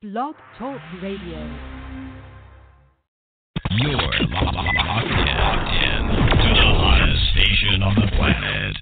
Blog Talk Radio. You're locked in to the hottest station on the planet.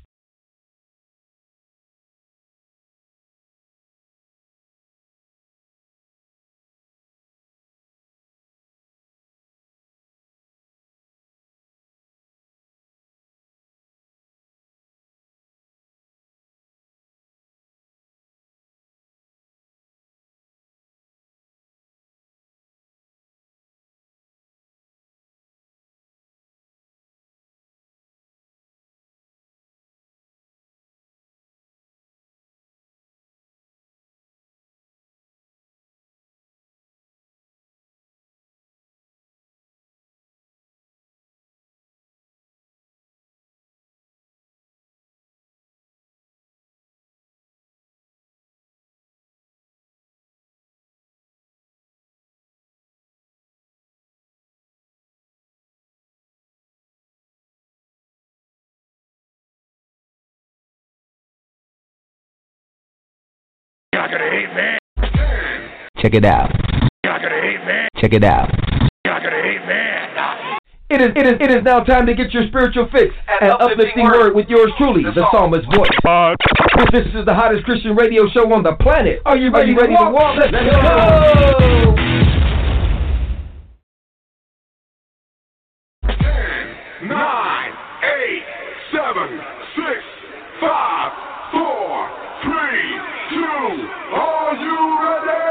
Check it out. Check it out. It is now time to get your spiritual fix and uplifting word with yours truly, the Psalmist's voice. This is the hottest Christian radio show on the planet. Are you ready to walk? Let's go! 9, 8, 7, 6, 5, 4, 3, 2, are you ready?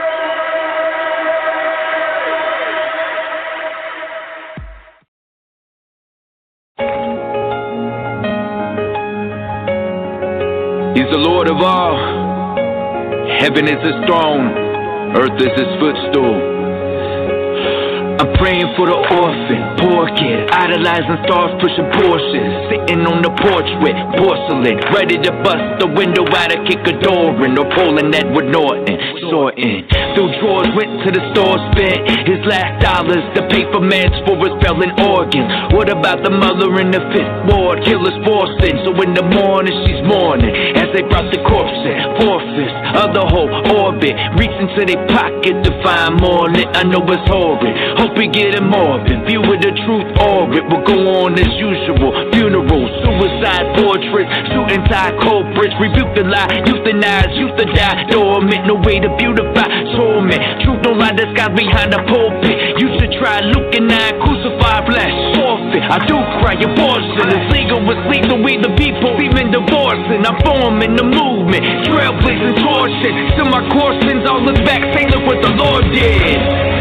He's the Lord of all. Heaven is his throne. Earth is his footstool. I'm praying for the orphan, poor kid, idolizing stars, pushing Porsches, sitting on the porch with porcelain, ready to bust the window out and kick a door in, or pulling Edward Norton, sorting through drawers, went to the store, spent his last dollars to pay for meds for his failing organs. What about the mother in the Fifth Ward, killers forcing? So in the morning she's mourning as they brought the corpse in, four-fifths of the whole orbit, reach into their pocket to find more lit. I know it's horrid. Hope we get it morbid. View of the truth orbit will go on as usual. Funerals, suicide portraits, suit and tie culprits. Rebuke the lie, euthanize, used to die dormant. No way to beautify torment. Truth don't lie, the sky behind the pulpit. You should try Luke and 9, crucify flesh, forfeit. I do cry, abortion is legal, it's lethal. We the people, even divorcing. I'm forming the movement, trailblazing torsion. Still my cautions, I'll look back, say look what the Lord did.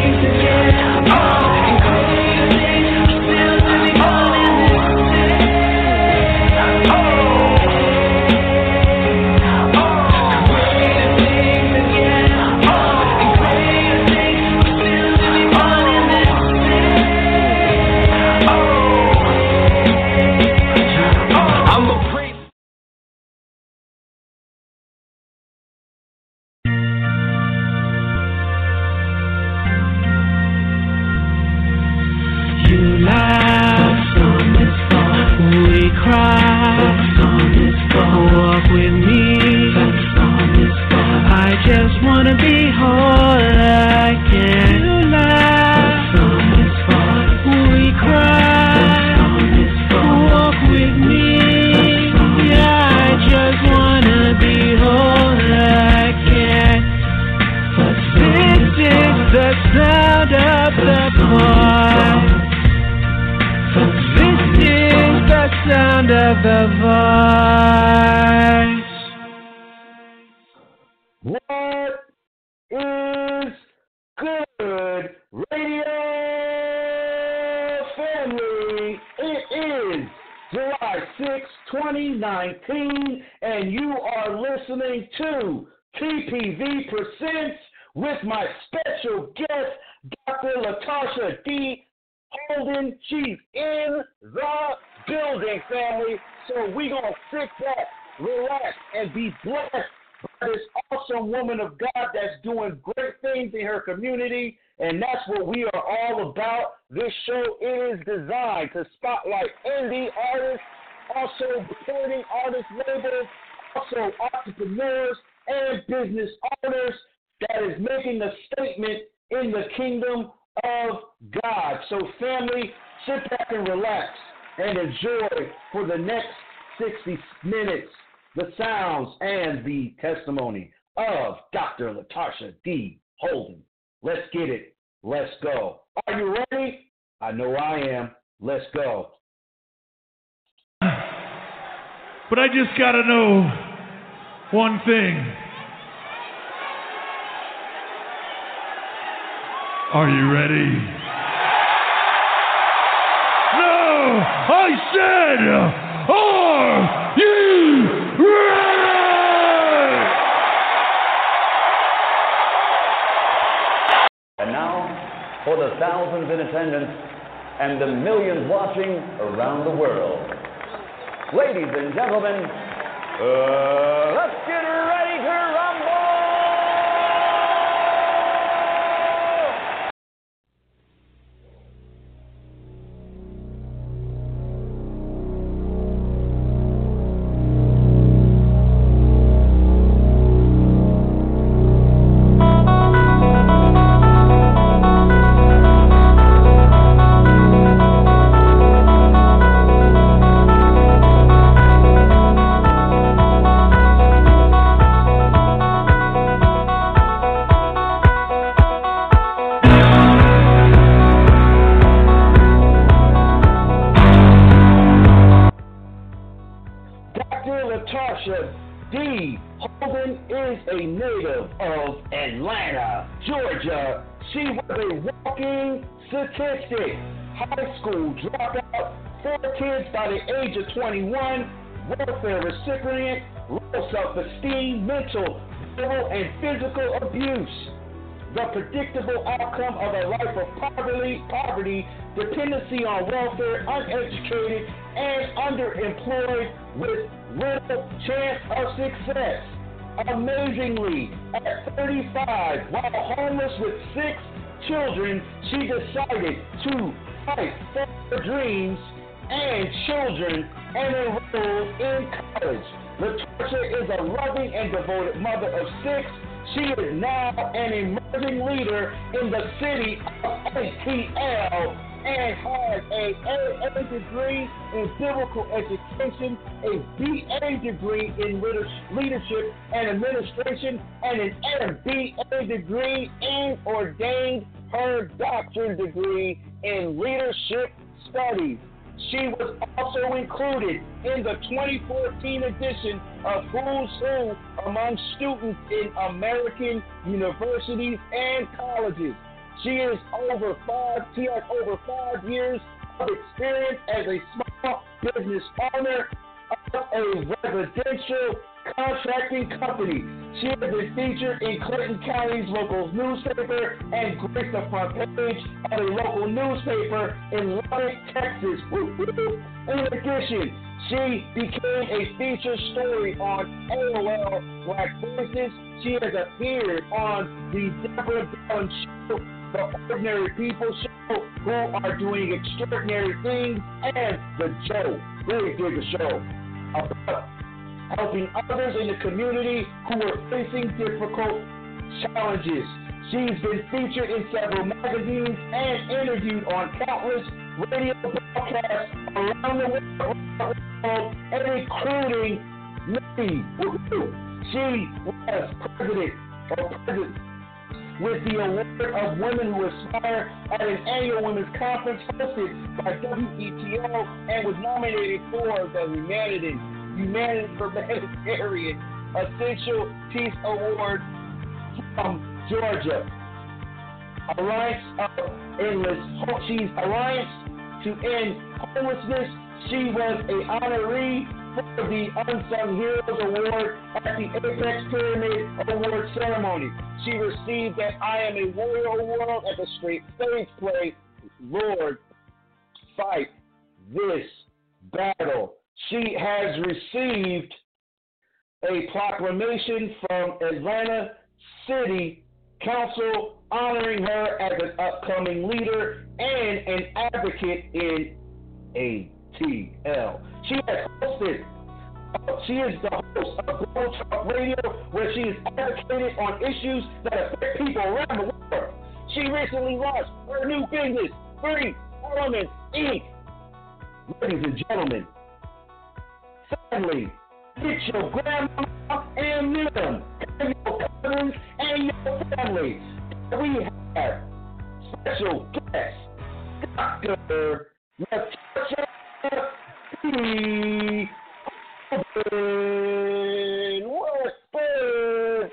And you are listening to TPV Presents with my special guest, Dr. Latasha D. Holden. She's in the building, family. So we're going to sit back, relax, and be blessed by this awesome woman of God that's doing great things in her community. And that's what we are all about. This show is designed to spotlight indie artists, also recording artist labels, also entrepreneurs and business owners that is making a statement in the kingdom of God. So family, sit back and relax and enjoy for the next 60 minutes the sounds and the testimony of Dr. LaTarsha D. Holden. Let's get it. Let's go. Are you ready? I know I am. Let's go. But I just got to know one thing. Are you ready? No! I said, are you ready? And now, for the thousands in attendance and the millions watching around the world. Ladies and gentlemen, let's get ready to rumble! LaTarsha D. Holden is a native of Atlanta, Georgia. She was a walking statistic. High school dropout, 4 kids by the age of 21, welfare recipient, low self-esteem, mental, verbal, and physical abuse. The predictable outcome of a life of poverty, dependency on welfare, uneducated, and underemployed with little chance of success. Amazingly, at 35, while homeless with 6 children, she decided to fight for her dreams and children and enrolled in college. LaTarsha is a loving and devoted mother of 6. She is now an emerging leader in the city of ATL and has an AA degree in biblical education, a BA degree in leadership and administration, and an MBA degree, and ordained her doctorate degree in leadership studies. She was also included in the 2014 edition of Who's Who among students in American universities and colleges. She has over 5 years of experience as a small business owner of a residential contracting company. She has been featured in Clayton County's local newspaper and graced the front page of a local newspaper in Lubbock, Texas. In addition, she became a featured story on AOL Black Voices. She has appeared on the Deborah Dillon Show, The Ordinary People Show, Who Are Doing Extraordinary Things, and The Joe. Really dig the show about helping others in the community who are facing difficult challenges. She's been featured in several magazines and interviewed on countless radio broadcasts around the world, and including me. She was president with the Award of Women Who Aspire at an annual women's conference hosted by WETO and was nominated for the Humanitarian Essential Peace Award from Georgia. She's Alliance to End Homelessness. She was an honoree for the Unsung Heroes Award at the Apex Pyramid Award ceremony. She received an I Am a Warrior Award at the Straight Stage Play, Lord, Fight This Battle. She has received a proclamation from Atlanta City Council honoring her as an upcoming leader and an advocate in ATL. She has hosted She is the host of Global Talk Radio, where she is advocated on issues that affect people around the world. She recently launched her new business, 3 Elements Inc. Ladies and gentlemen, family, get your grandma and them, and your cousins and your family. We have special guest, Dr. Natasha D. Westford.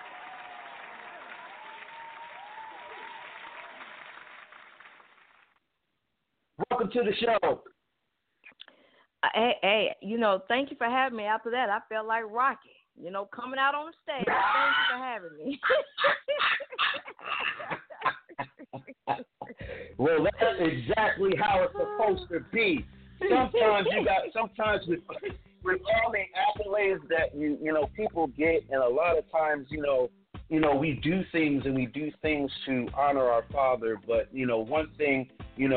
Welcome to the show. Hey, thank you for having me. After that, I felt like Rocky, coming out on the stage. Thank you for having me. Well, that's exactly how it's supposed to be. Sometimes with all the accolades that people get, and a lot of times, we do things to honor our Father. But one thing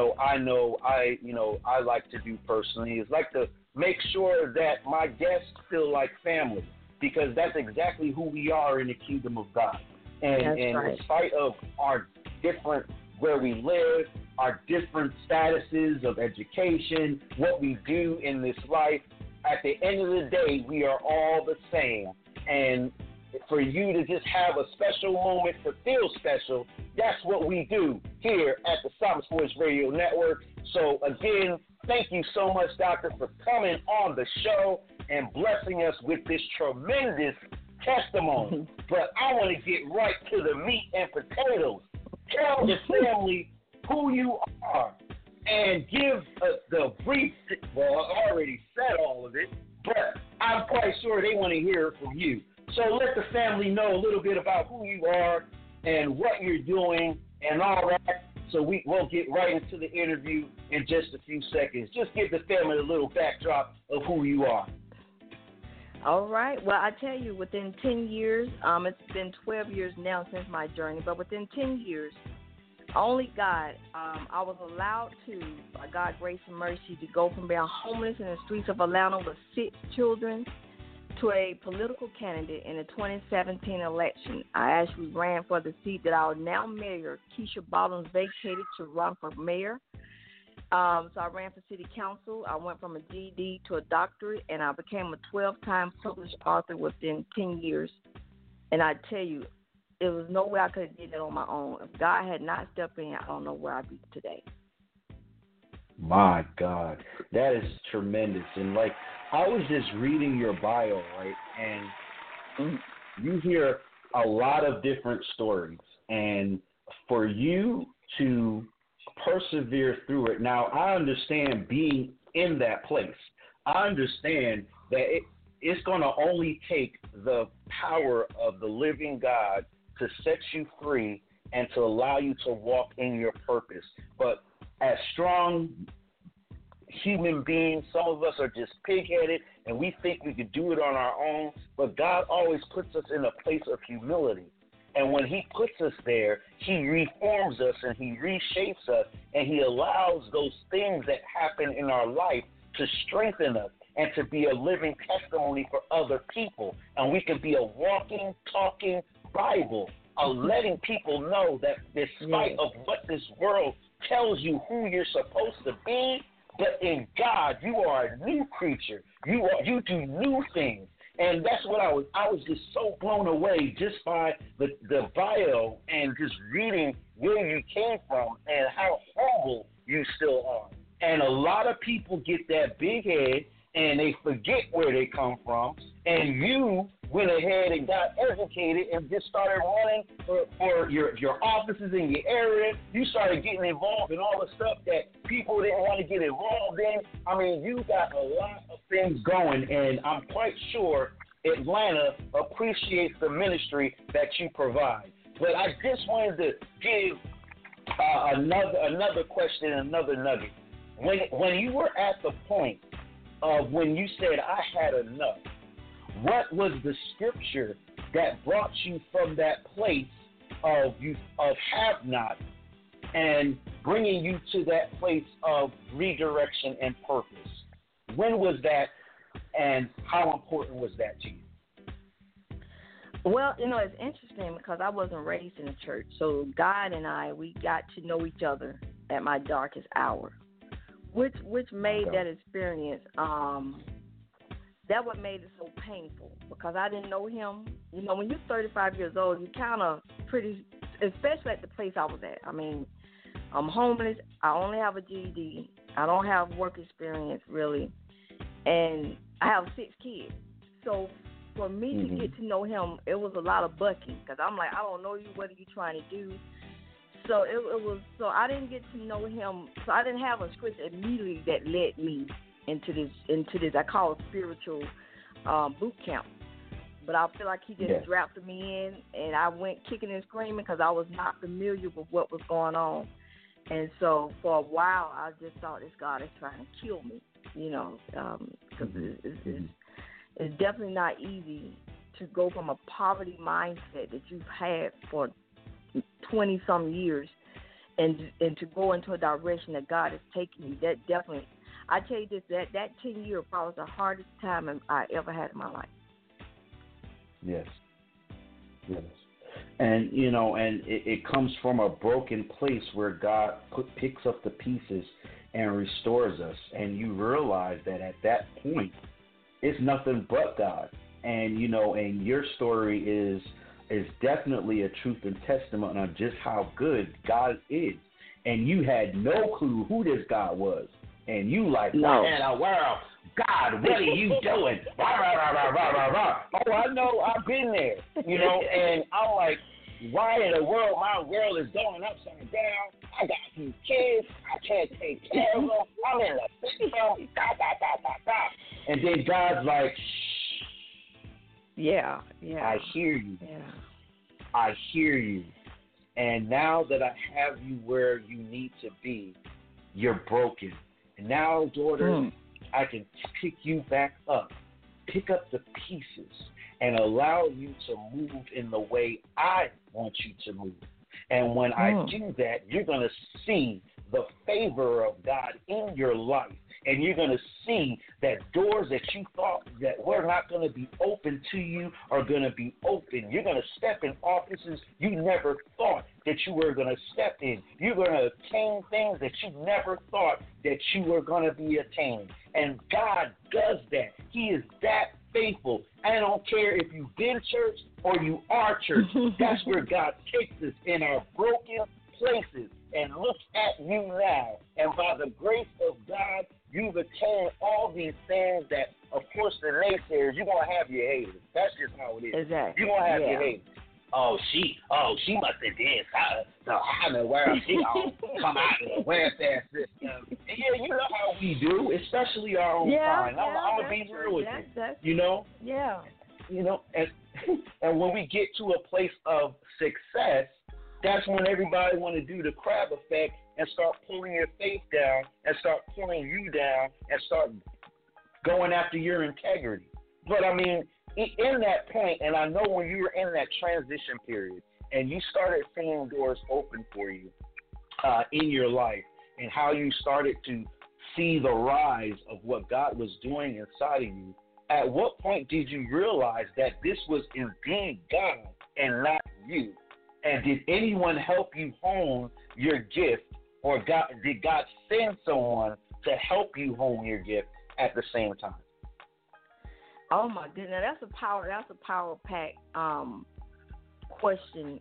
I like to do personally is like to make sure that my guests feel like family, because that's exactly who we are in the kingdom of God. And right. In spite of our different where we live, our different statuses of education, what we do in this life, at the end of the day, we are all the same. And for you to just have a special moment to feel special, that's what we do here at the Psalmist Voice Radio Network. So again, thank you so much, Doctor, for coming on the show and blessing us with this tremendous testimony. But I want to get right to the meat and potatoes. Tell the family who you are and give the brief. Well, I already said all of it, but I'm quite sure they want to hear it from you. So let the family know a little bit about who you are and what you're doing and all that. So we'll get right into the interview in just a few seconds. Just give the family a little backdrop of who you are. All right. Well, I tell you, within 10 years, it's been 12 years now since my journey, but within 10 years, only God, I was allowed to, by God's grace and mercy, to go from being homeless in the streets of Atlanta with 6 children to a political candidate in the 2017 election. I actually ran for the seat that our now mayor, Keisha Bottoms, vacated to run for mayor. So I ran for city council. I went from a GED to a doctorate, and I became a 12-time published author within 10 years. And I tell you, there was no way I could have did that on my own. If God had not stepped in, I don't know where I'd be today. My God, that is tremendous. And like, I was just reading your bio, right? And you hear a lot of different stories. And for you to persevere through it. Now, I understand being in that place. I understand that it's going to only take the power of the living God to set you free and to allow you to walk in your purpose. But as strong human beings, some of us are just pig-headed, and we think we could do it on our own. But God always puts us in a place of humility. And when he puts us there, he reforms us and he reshapes us, and he allows those things that happen in our life to strengthen us and to be a living testimony for other people. And we can be a walking, talking Bible, letting people know that despite of what this world tells you who you're supposed to be, but in God, you are a new creature. You do new things. And that's what I was just so blown away just by the bio and just reading where you came from and how humble you still are. And a lot of people get that big head and they forget where they come from. And you went ahead and got educated and just started running for your offices in your area. You started getting involved in all the stuff that people didn't want to get involved in. I mean, you got a lot of things going, and I'm quite sure Atlanta appreciates the ministry that you provide. But I just wanted to give another question, another nugget. When you were at the point of when you said, I had enough, what was the scripture that brought you from that place of have not and bringing you to that place of redirection and purpose? When was that, And how important was that to you? Well, it's interesting because I wasn't raised in the church. So God and we got to know each other at my darkest hour, which made that experience, that what made it so painful because I didn't know him. When you're 35 years old, you kind of pretty, especially at the place I was at. I mean, I'm homeless. I only have a GED. I don't have work experience really, and I have 6 kids. So for me to get to know him, it was a lot of bucking because I'm like, I don't know you. What are you trying to do? So it was. So I didn't get to know him. So I didn't have a script immediately that led me into this. I call it spiritual boot camp. But I feel like he just drafted me in, and I went kicking and screaming because I was not familiar with what was going on. And so for a while, I just thought this God is trying to kill me, because it's definitely not easy to go from a poverty mindset that you've had for 20-some years and to go into a direction that God is taking you. That definitely, I tell you this, that 10-year probably was the hardest time I ever had in my life. Yes. And, and it comes from a broken place where God picks up the pieces and restores us. And you realize that at that point, it's nothing but God. And, and your story is definitely a truth and testament on just how good God is. And you had no clue who this God was. And you like, what in the world? God, what are you doing? Rah, rah, rah, rah, rah, rah. Oh, I know. I've been there. And I'm like, why in the world my world is going upside down? I got 2 kids. I can't take care of them. I'm in the system. And then God's like, shh. Yeah. I hear you. Yeah. I hear you. And now that I have you where you need to be, you're broken. And now, daughter, I can pick you back up, pick up the pieces, and allow you to move in the way I want you to move. And when I do that, you're going to see the favor of God in your life. And you're going to see that doors that you thought that were not going to be open to you are going to be open. You're going to step in offices you never thought that you were going to step in. You're going to attain things that you never thought that you were going to be attaining. And God does that. He is that faithful. I don't care if you've been church or you are church. That's where God takes us in our broken places. And look at you now. And by the grace of God, you've attained all these things that, of course, the naysayers, you're going to have your haters. That's just how it is. Exactly. You're going to have your haters. She must have did so how in the world she come out in the welfare system. Yeah, you know how we do, especially our own kind. I'm going to be real with you. Yeah. And when we get to a place of success, that's when everybody want to do the crab effect and start pulling your faith down and start pulling you down and start going after your integrity. But, I mean, in that point, and I know when you were in that transition period and you started seeing doors open for you in your life and how you started to see the rise of what God was doing inside of you, at what point did you realize that this was indeed God and not you? And did anyone help you hone your gift, or did God send someone to help you hone your gift at the same time? Oh my goodness, that's a power pack question.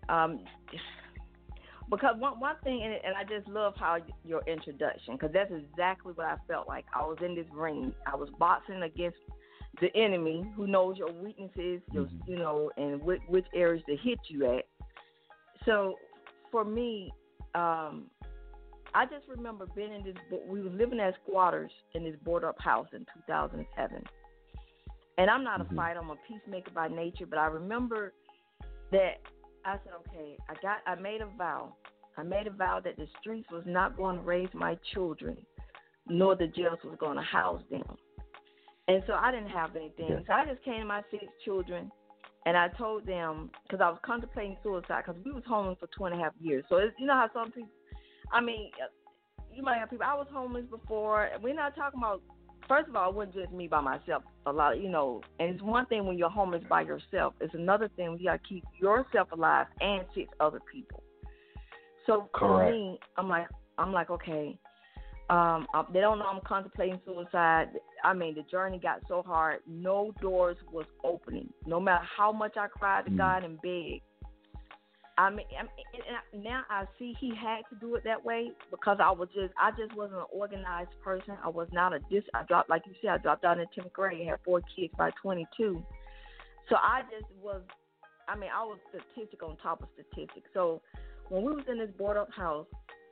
Because one thing, and I just love how your introduction, because that's exactly what I felt like. I was in this ring. I was boxing against the enemy, who knows your weaknesses, and which areas to hit you at. So for me, I just remember being in this. We were living as squatters in this board-up house in 2007. And I'm not a fighter. I'm a peacemaker by nature. But I remember that I said, okay, I made a vow. I made a vow that the streets was not going to raise my children, nor the jails was going to house them. And so I didn't have anything. Yeah. So I just came to my 6 children. And I told them, because I was contemplating suicide, because we was homeless for 2.5 years. So you know how some people, I mean, you might have people, I was homeless before. We're not talking about first of all, it wasn't just me by myself. A lot, and it's one thing when you're homeless by yourself. It's another thing when you got to keep yourself alive and 6 other people. So for me, I'm like, okay. They don't know I'm contemplating suicide. I mean, the journey got so hard. No doors was opening. No matter how much I cried to God and begged. Now I see he had to do it that way because I just wasn't an organized person. I was not I dropped, like you said, I dropped out in 10th grade, had 4 kids by 22. So I just was, I was statistic on top of statistics. So when we was in this board up house,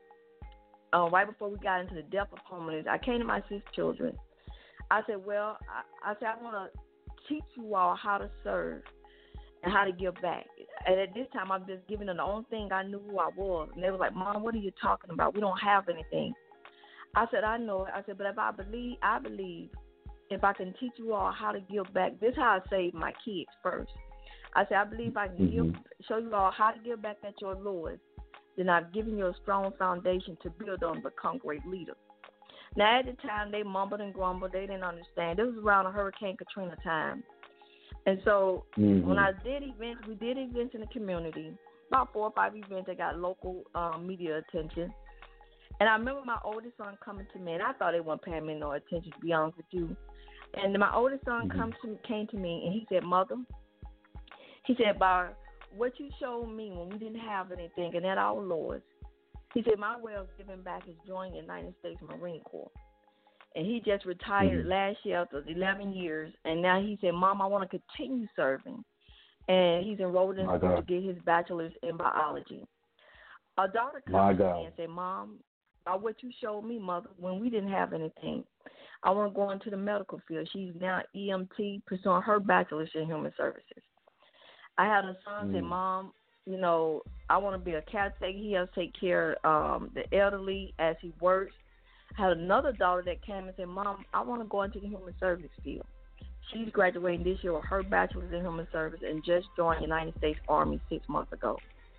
right before we got into the depth of homelessness, I came to my 6 children. I said, I want to teach you all how to serve and how to give back. And at this time, I'm just giving them the only thing I knew who I was. And they were like, Mom, what are you talking about? We don't have anything. I said, I know it. I said, but if I believe if I can teach you all how to give back, this is how I saved my kids first. I said, I believe I can show you all how to give back at your lowest. Then I've given you a strong foundation to build on and become great leaders. Now, at the time, they mumbled and grumbled. They didn't understand. It was around Hurricane Katrina time. And so when I did events, we did events in the community, about 4 or 5 events that got local media attention. And I remember my oldest son coming to me, and I thought they weren't paying me no attention, to be honest with you. And my oldest son came to me, and he said, Mother, he said, by what you showed me when we didn't have anything and at our lowest, he said, my way of giving back is joining the United States Marine Corps. And he just retired last year after 11 years. And now he said, Mom, I want to continue serving. And he's enrolled in school to get his bachelor's in biology. A daughter comes to me and said, Mom, by what you showed me, Mother, when we didn't have anything, I want to go into the medical field. She's now EMT, pursuing her bachelor's in human services. I had a son say, Mom, I want to be a caretaker. He has to take care of the elderly as he works. I had another daughter that came and said, Mom, I want to go into the human service field. She's graduating this year with her bachelor's in human service and just joined the United States Army 6 months ago.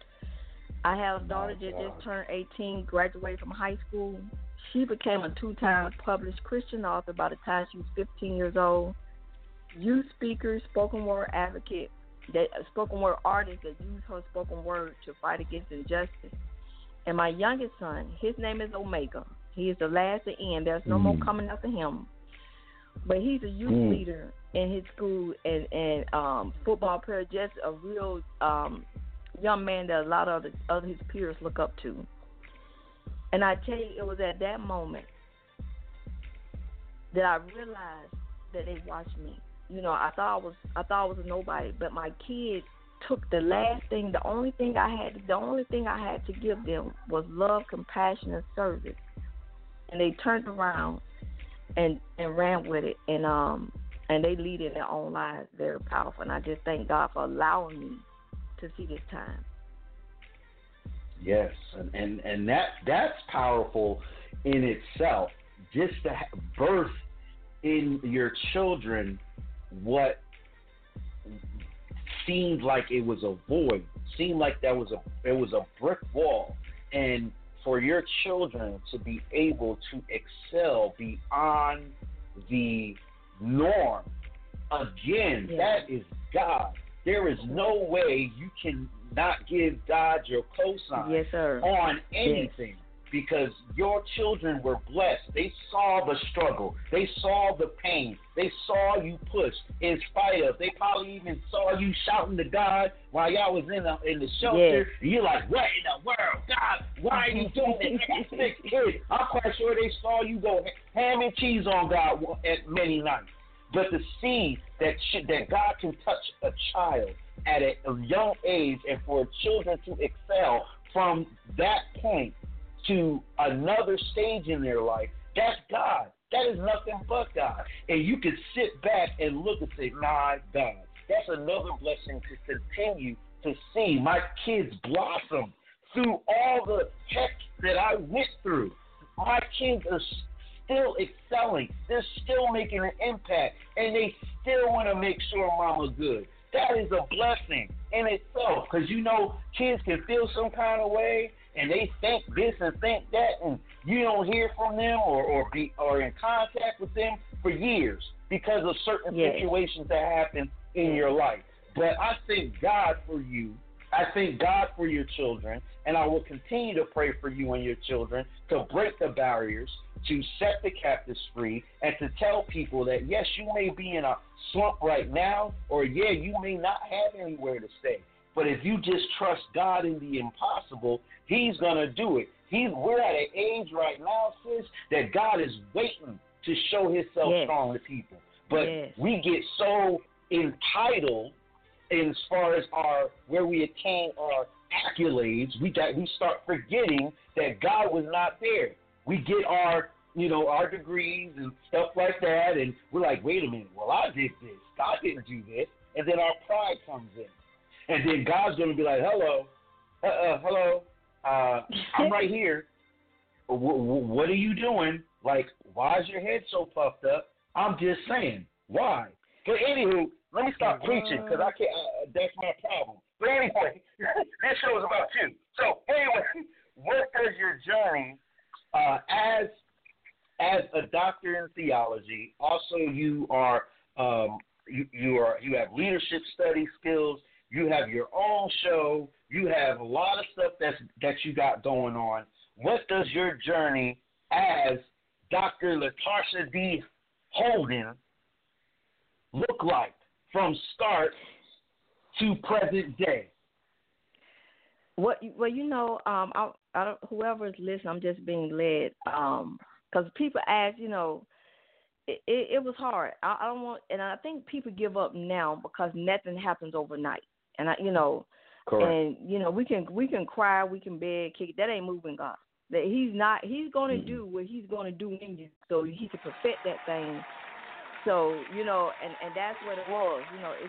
I have a daughter that just turned 18, graduated from high school. She became a 2-time published Christian author by the time she was 15 years old. Youth speaker, spoken word advocate, spoken word artist that use her spoken word to fight against injustice. And my youngest son, his name is Omega. He is the last to end. There's no more coming after him. But he's a youth leader in his school and football player, just a real young man that a lot of his peers look up to. And I tell you, it was at that moment that I realized that they watched me. I thought I was a nobody, but my kids took the only thing I had to give them was love, compassion, and service. And they turned around and ran with it, and they lead in their own lives very powerful. And I just thank God for allowing me to see this time. Yes, and that's powerful in itself. Just to birth in your children what seemed like it was a void, seemed like there was a brick wall, and for your children to be able to excel beyond the norm, again, that is God. There is no way you can not give God your cosign on anything, because your children were blessed. They saw the struggle. They saw the pain. They saw you push in spite of. They probably even saw you shouting to God while y'all was in the shelter. And you're like, what in the world? God, why are you doing this? That's 6 kids. I'm quite sure they saw you go ham and cheese on God at many nights. But to see that God can touch a child at a young age, and for children to excel from that point to another stage in their life, that's God. That is nothing but God. And you can sit back and look and say, my God, that's another blessing to continue to see my kids blossom through all the heck that I went through. My kids are still excelling. They're still making an impact, and they still want to make sure mama's good. That is a blessing in itself, because kids can feel some kind of way, and they think this and think that, and you don't hear from them or in contact with them for years because of certain situations that happen in your life. But I thank God for you. I thank God for your children, and I will continue to pray for you and your children to break the barriers, to set the captives free, and to tell people that, yes, you may be in a slump right now, or, yeah, you may not have anywhere to stay. But if you just trust God in the impossible, He's going to do it. We're at an age right now, sis, that God is waiting to show Himself strong to people. But we get so entitled as far as where we attain our accolades, we start forgetting that God was not there. We get our degrees and stuff like that, and we're like, wait a minute, well, I did this. God didn't do this. And then our pride comes in. And then God's going to be like, hello, I'm right here. What are you doing? Like, why is your head so puffed up? I'm just saying. Why? But anywho, let me stop preaching because I can't. That's my problem. But anyway, this show is about you. So anyway, what does your journey as a doctor in theology? Also, you are you have leadership study skills. You have your own show. You have a lot of stuff that you got going on. What does your journey as Dr. LaTarsha D. Holden look like from start to present day? Well, I don't, whoever is listening, I'm just being led. Because people ask, it was hard. I don't want, and I think people give up now because nothing happens overnight. And Correct. And we can cry, we can beg, kick. That ain't moving God. That He's going to do what He's going to do in you, so He can perfect that thing. So and that's what it was.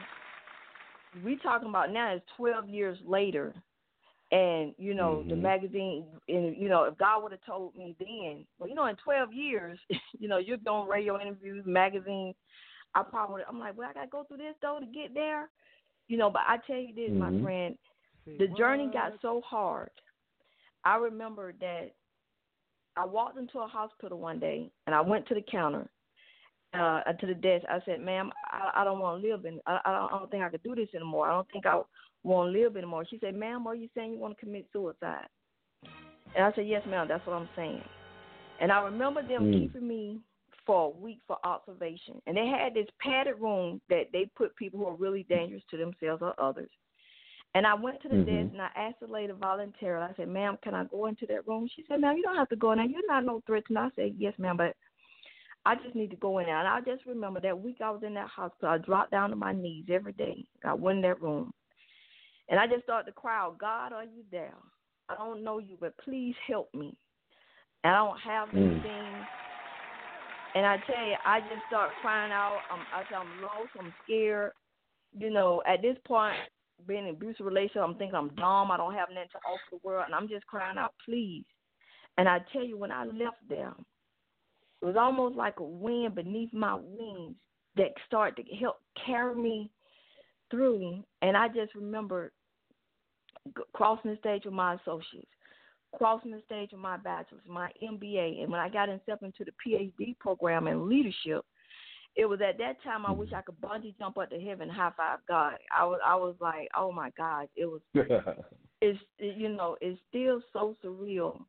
We talking about now is 12 years later, and the magazine. And if God would have told me then, well, in 12 years, you're doing radio interviews, magazines. I'm like, well, I gotta go through this though to get there. But I tell you this, my friend, the journey got so hard. I remember that I walked into a hospital one day, and I went to the counter, to the desk. I said, ma'am, I don't want to live I don't think I could do this anymore. I don't think I want to live anymore. She said, ma'am, are you saying you want to commit suicide? And I said, yes, ma'am, that's what I'm saying. And I remember them keeping me for a week for observation. And they had this padded room that they put people who are really dangerous to themselves or others. And I went to the desk and I asked the lady voluntarily. I said, ma'am, can I go into that room? She said, ma'am, you don't have to go in there. You're not no threat. And I said, yes, ma'am, but I just need to go in there. And I just remember that week I was in that hospital, I dropped down to my knees every day. I went in that room. And I just started to cry out, God, are you there? I don't know you, but please help me. And I don't have anything. And I tell you, I just start crying out. I'm lost. I'm scared. At this point, being in an abusive relationship, I'm thinking I'm dumb. I don't have nothing to offer the world. And I'm just crying out, please. And I tell you, when I left there, it was almost like a wind beneath my wings that started to help carry me through. And I just remember crossing the stage with my associates, crossing the stage with my bachelor's, my MBA. And when I got into the PhD program in leadership, it was at that time I wish I could bungee jump up to heaven and high five God. I was like, oh my God, it was. It's still so surreal,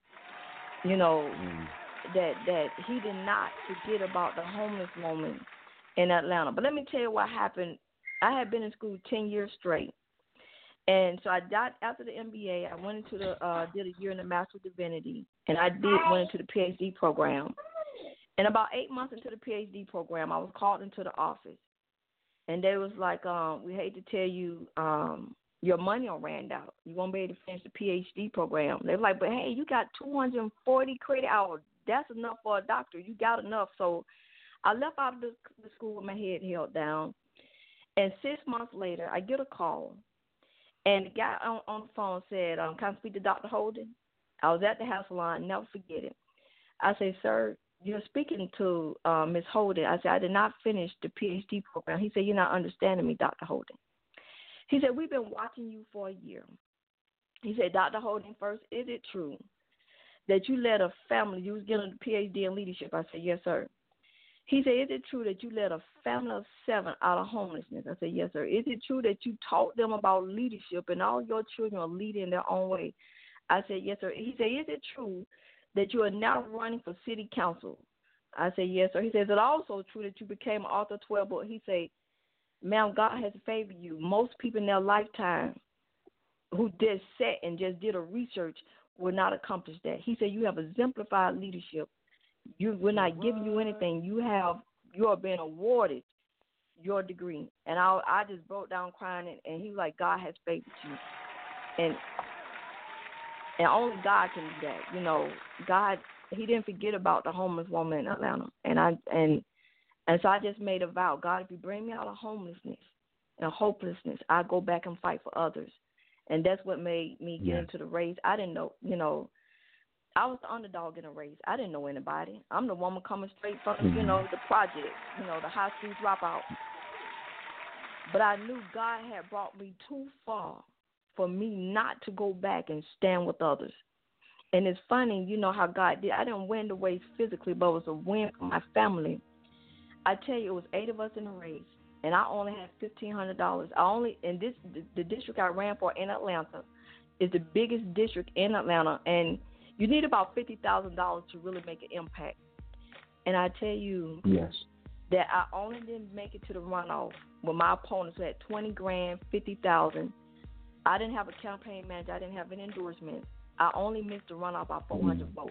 that He did not forget about the homeless moment in Atlanta. But let me tell you what happened. I had been in school 10 years straight. And so I got, after the MBA, I went into did a year in the Master of Divinity, and I went into the PhD program. And about 8 months into the PhD program, I was called into the office. And they was like, we hate to tell you, your money ran out. You won't be able to finish the PhD program. They were like, but hey, you got 240 credit hours. That's enough for a doctor. You got enough. So I left out of the school with my head held down. And 6 months later, I get a call. And the guy on the phone said, can I speak to Dr. Holden? I was at the hair salon, never forget it. I said, sir, you're speaking to Ms. Holden. I said, I did not finish the PhD program. He said, you're not understanding me, Dr. Holden. He said, we've been watching you for a year. He said, Dr. Holden, first, is it true that you led a family, you was getting a PhD in leadership? I said, yes, sir. He said, is it true that you led a family of 7 out of homelessness? I said, yes, sir. Is it true that you taught them about leadership and all your children are leading in their own way? I said, yes, sir. He said, is it true that you are now running for city council? I said, yes, sir. He says, it's also true that you became an author of 12 books. He said, ma'am, God has favored you. Most people in their lifetime who just sat and just did a research will not accomplish that. He said, you have exemplified leadership. We're not giving you anything. You are being awarded your degree. And I just broke down crying, and he was like, God has favored you. And only God can do that. You know, God, he didn't forget about the homeless woman in Atlanta. And so I just made a vow, God, if you bring me out of homelessness and hopelessness, I go back and fight for others. And that's what made me get into the race. I didn't know, you know, I was the underdog in a race. I didn't know anybody. I'm the woman coming straight from, you know, the project, you know, the high school dropout. But I knew God had brought me too far for me not to go back and stand with others. And it's funny, you know, how God did. I didn't win the race physically, but it was a win for my family. I tell you, it was 8 of us in the race, and I only had $1,500. The district I ran for in Atlanta is the biggest district in Atlanta, and you need about $50,000 to really make an impact. And I tell you that I only didn't make it to the runoff when my opponents had $20,000, $50,000. I didn't have a campaign manager. I didn't have an endorsement. I only missed the runoff by 400 votes.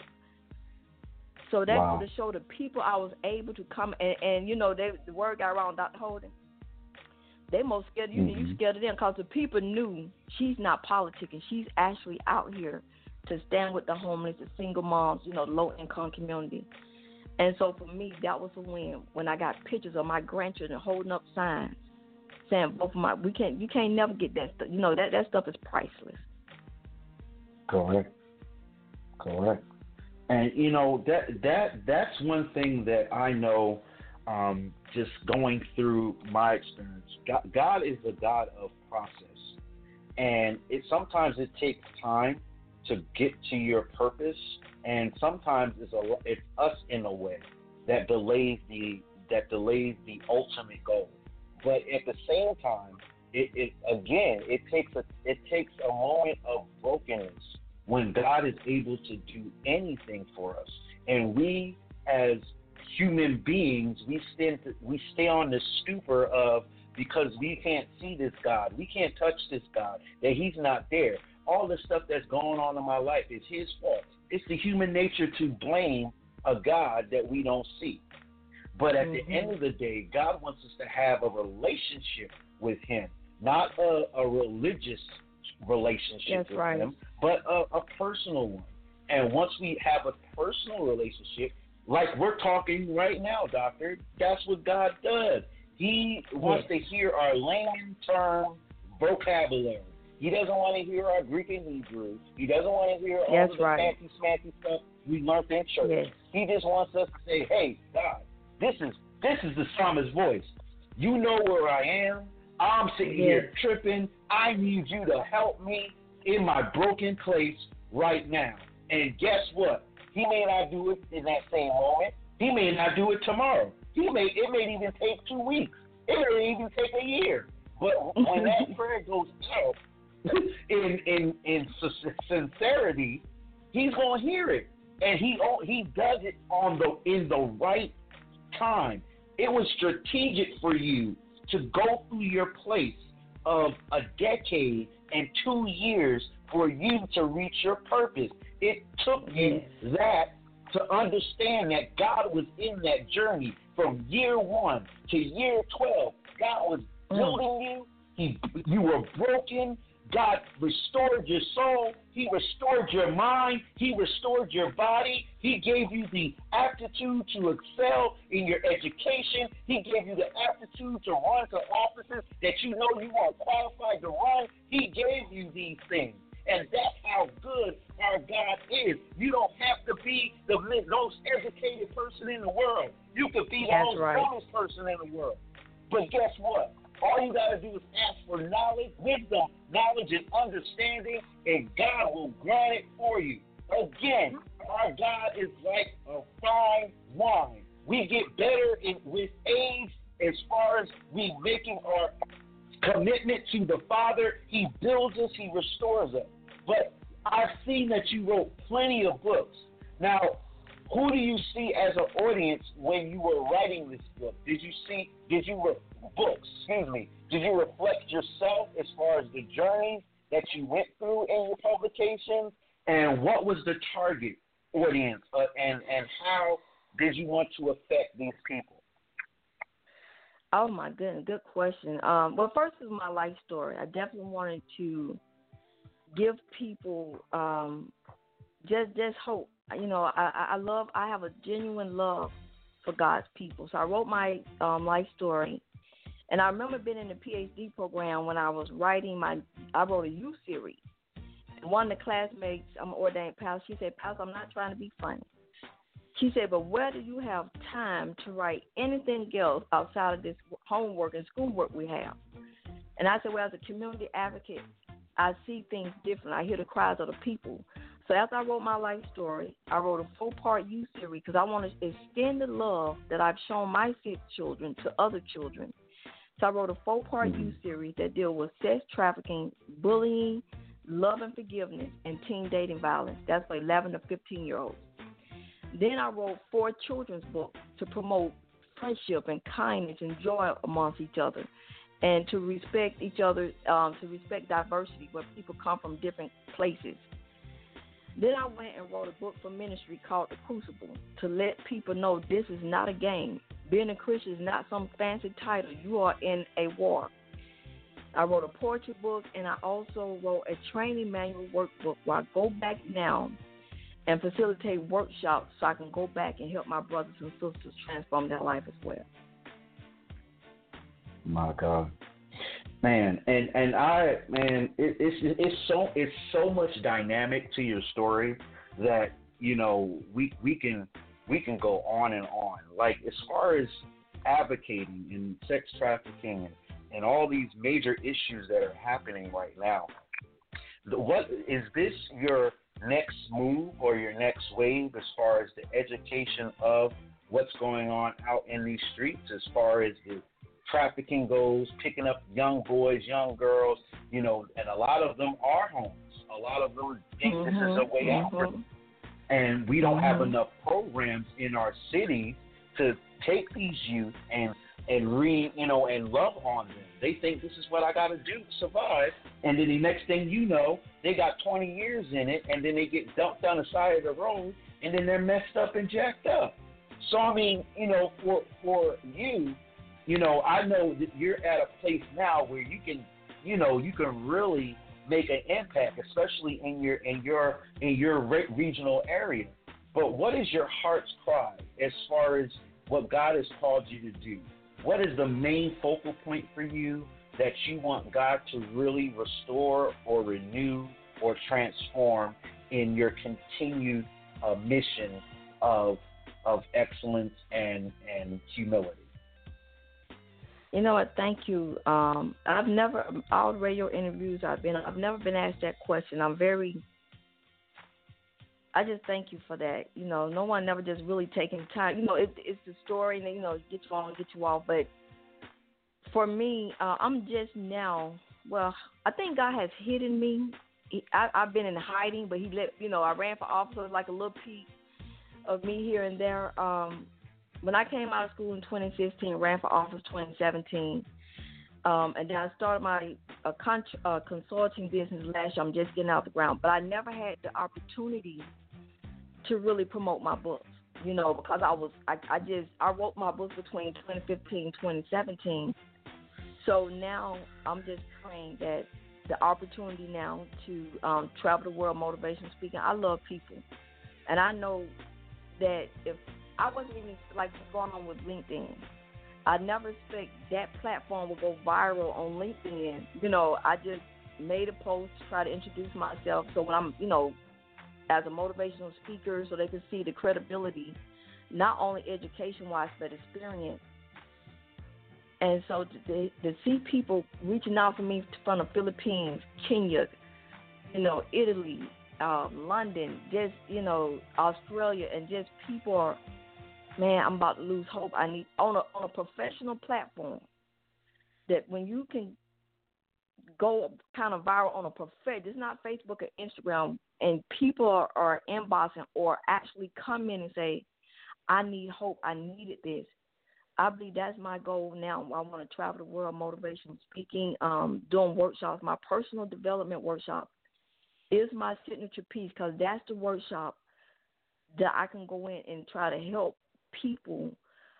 So that's to show the people I was able to come. And you know, the word got around Dr. Holden. They most scared you. You scared of them because the people knew she's not politicking. She's actually out here to stand with the homeless, the single moms, you know, the low-income community. And so for me, that was a win when I got pictures of my grandchildren holding up signs saying, both of you can't never get that stuff. You know, that stuff is priceless. Correct. And, you know, that's one thing that I know just going through my experience. God is a God of process. And sometimes it takes time to get to your purpose, and sometimes it's us in a way that delays the ultimate goal. But at the same time, it takes a moment of brokenness when God is able to do anything for us, and we as human beings we stay on the stupor of, because we can't see this God, we can't touch this God, that He's not there. All the stuff that's going on in my life is His fault. It's the human nature to blame a God that we don't see. But at the end of the day, God wants us to have a relationship with Him, not a religious relationship with Him, but a personal one. And once we have a personal relationship, like we're talking right now, Doctor, that's what God does. He wants to hear our layman term vocabulary. He doesn't want to hear our Greek and Hebrew. He doesn't want to hear all of the fancy, smancy stuff we learned in church. Yes. He just wants us to say, hey, God, this is the psalmist's voice. You know where I am. I'm sitting here tripping. I need you to help me in my broken place right now. And guess what? He may not do it in that same moment. He may not do it tomorrow. It may even take 2 weeks. It may even take a year. But when that prayer goes out in sincerity, He's going to hear it. And he does it in the right time. It was strategic for you to go through your place of a decade and 2 years for you to reach your purpose. It took you that to understand that God was in that journey from year 1 to year 12. God was building you. You were broken. God restored your soul. He restored your mind. He restored your body. He gave you the aptitude to excel in your education. He gave you the aptitude to run to offices that you know you are qualified to run. He gave you these things. And that's how good our God is. You don't have to be the most educated person in the world. You could be the most dumbest person in the world. But guess what? All you got to do is ask for knowledge, wisdom, knowledge, and understanding, and God will grant it for you. Again, our God is like a fine wine. We get better with age as far as we making our commitment to the Father. He builds us, He restores us. But I've seen that you wrote plenty of books. Now, who do you see as an audience when you were writing this book? Did you reflect yourself as far as the journey that you went through in your publications? And what was the target audience, and how did you want to affect these people? Oh my goodness, good question. Well, first is my life story. I definitely wanted to give people just hope. You know, I have a genuine love for God's people. So I wrote my life story, and I remember being in the PhD program when I was writing I wrote a youth series. And one of the classmates, I'm an ordained pastor, she said, "Pastor, I'm not trying to be funny." She said, "But where do you have time to write anything else outside of this homework and schoolwork we have?" And I said, "Well, as a community advocate, I see things different. I hear the cries of the people." So after I wrote my life story, I wrote a 4-part youth series because I want to extend the love that I've shown my 6 children to other children. So I wrote a 4-part youth series that deal with sex trafficking, bullying, love and forgiveness, and teen dating violence. That's for 11 to 15-year-olds. Then I wrote 4 children's books to promote friendship and kindness and joy amongst each other, and to respect each other, to respect diversity where people come from different places. Then I went and wrote a book for ministry called The Crucible to let people know this is not a game. Being a Christian is not some fancy title. You are in a war. I wrote a poetry book, and I also wrote a training manual workbook where I go back now and facilitate workshops so I can go back and help my brothers and sisters transform their life as well. My God, man, it's so much dynamic to your story that we can go on and on. Like as far as advocating in sex trafficking and all these major issues that are happening right now, what is this your next move or your next wave as far as the education of what's going on out in these streets as far as the trafficking goes, picking up young boys, young girls, and a lot of them are homeless. A lot of them think this is a way out for them. And we don't have enough programs in our cities to take these youth and love on them. They think this is what I got to do to survive, and then the next thing you know, they got 20 years in it, and then they get dumped on the side of the road, and then they're messed up and jacked up. So I mean, for you, I know that you're at a place now where you can really make an impact, especially in your regional area. But what is your heart's cry as far as what God has called you to do? What is the main focal point for you that you want God to really restore or renew or transform in your continued mission of excellence and humility? You know what? Thank you. I've never, all the radio interviews I've never been asked that question. I just thank you for that. No one never just really taking time. It's the story, and get you on, get you off. But for me, I'm just now. Well, I think God has hidden me. I've been in hiding, but He let I ran for office, like a little piece of me here and there. When I came out of school in 2015, ran for office 2017, and then I started my consulting business last year. I'm just getting out the ground, but I never had the opportunity to really promote my books, because I wrote my books between 2015 and 2017. So now I'm just praying that the opportunity now to travel the world motivational speaking. I love people, and I know that if I wasn't even like going on with LinkedIn, I never expect that platform will go viral on LinkedIn. I just made a post to try to introduce myself. So when I'm, as a motivational speaker, so they can see the credibility, not only education-wise, but experience. And so to see people reaching out to me from the Philippines, Kenya, Italy, London, just, Australia, and just people are man, I'm about to lose hope. I need on a professional platform that when you can go kind of viral on a it's not Facebook or Instagram, and people are inboxing or actually come in and say, I need hope, I needed this. I believe that's my goal now. I want to travel the world, motivation speaking, doing workshops. My personal development workshop is my signature piece, because that's the workshop that I can go in and try to help people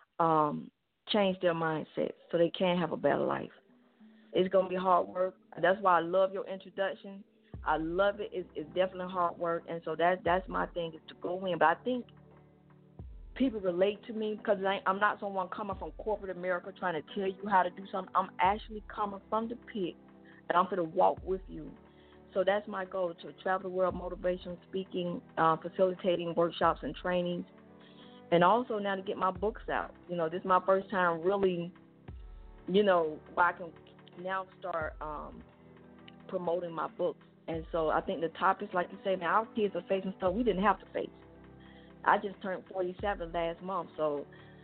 change their mindset so they can have a better life. It's going to be hard work. That's why I love your introduction. I love it. It's definitely hard work, and so that's my thing, is to go in. But I think people relate to me because I'm not someone coming from corporate America trying to tell you how to do something. I'm actually coming from the pit, and I'm going to walk with you. So that's my goal, to travel the world, motivation speaking, facilitating workshops and trainings, and also now to get my books out. This is my first time really, where I can now start promoting my books. And so I think the topics, like you say, man, our kids are facing stuff we didn't have to face. I just turned 47 last month, so,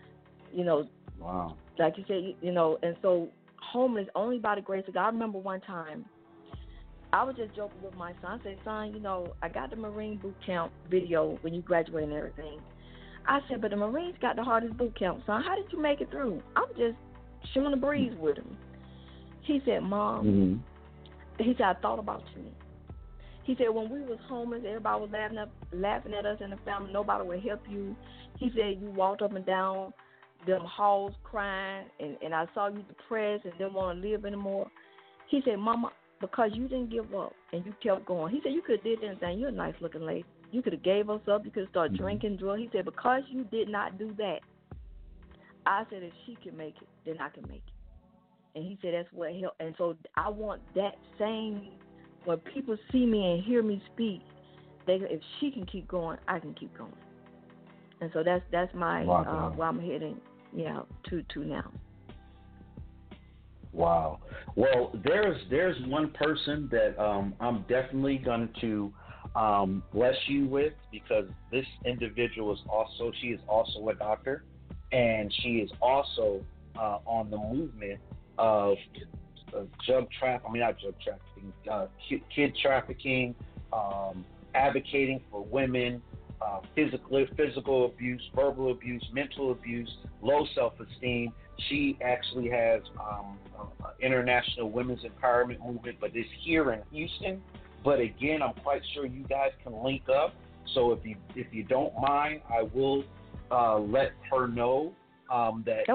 wow. Like you said, and so homeless only by the grace of God. I remember one time, I was just joking with my son. I said, son, I got the Marine boot camp video when you graduate and everything. I said, but the Marines got the hardest boot camp, son. How did you make it through? I'm just shooting the breeze with him. He said, Mom, he said, I thought about you. He said, when we was homeless, everybody was laughing at us in the family. Nobody would help you. He said, you walked up and down them halls crying, and I saw you depressed and didn't want to live anymore. He said, Mama, because you didn't give up and you kept going. He said, you could have did anything. You're a nice-looking lady. You could have gave us up. You could have started drinking drugs. He said, because you did not do that, I said, if she can make it, then I can make it. And he said, that's what helped. And so I want that same, when people see me and hear me speak, if she can keep going, I can keep going. And so that's my where I'm heading, to now. Wow. Well, there's one person that I'm definitely going to bless you with, because this individual she is also a doctor, and she is also on the movement of kid trafficking, advocating for women, physical abuse, verbal abuse, mental abuse, low self-esteem. She actually has international women's empowerment movement, but it's here in Houston. But again, I'm quite sure you guys can link up. So if you don't mind, I will let her know that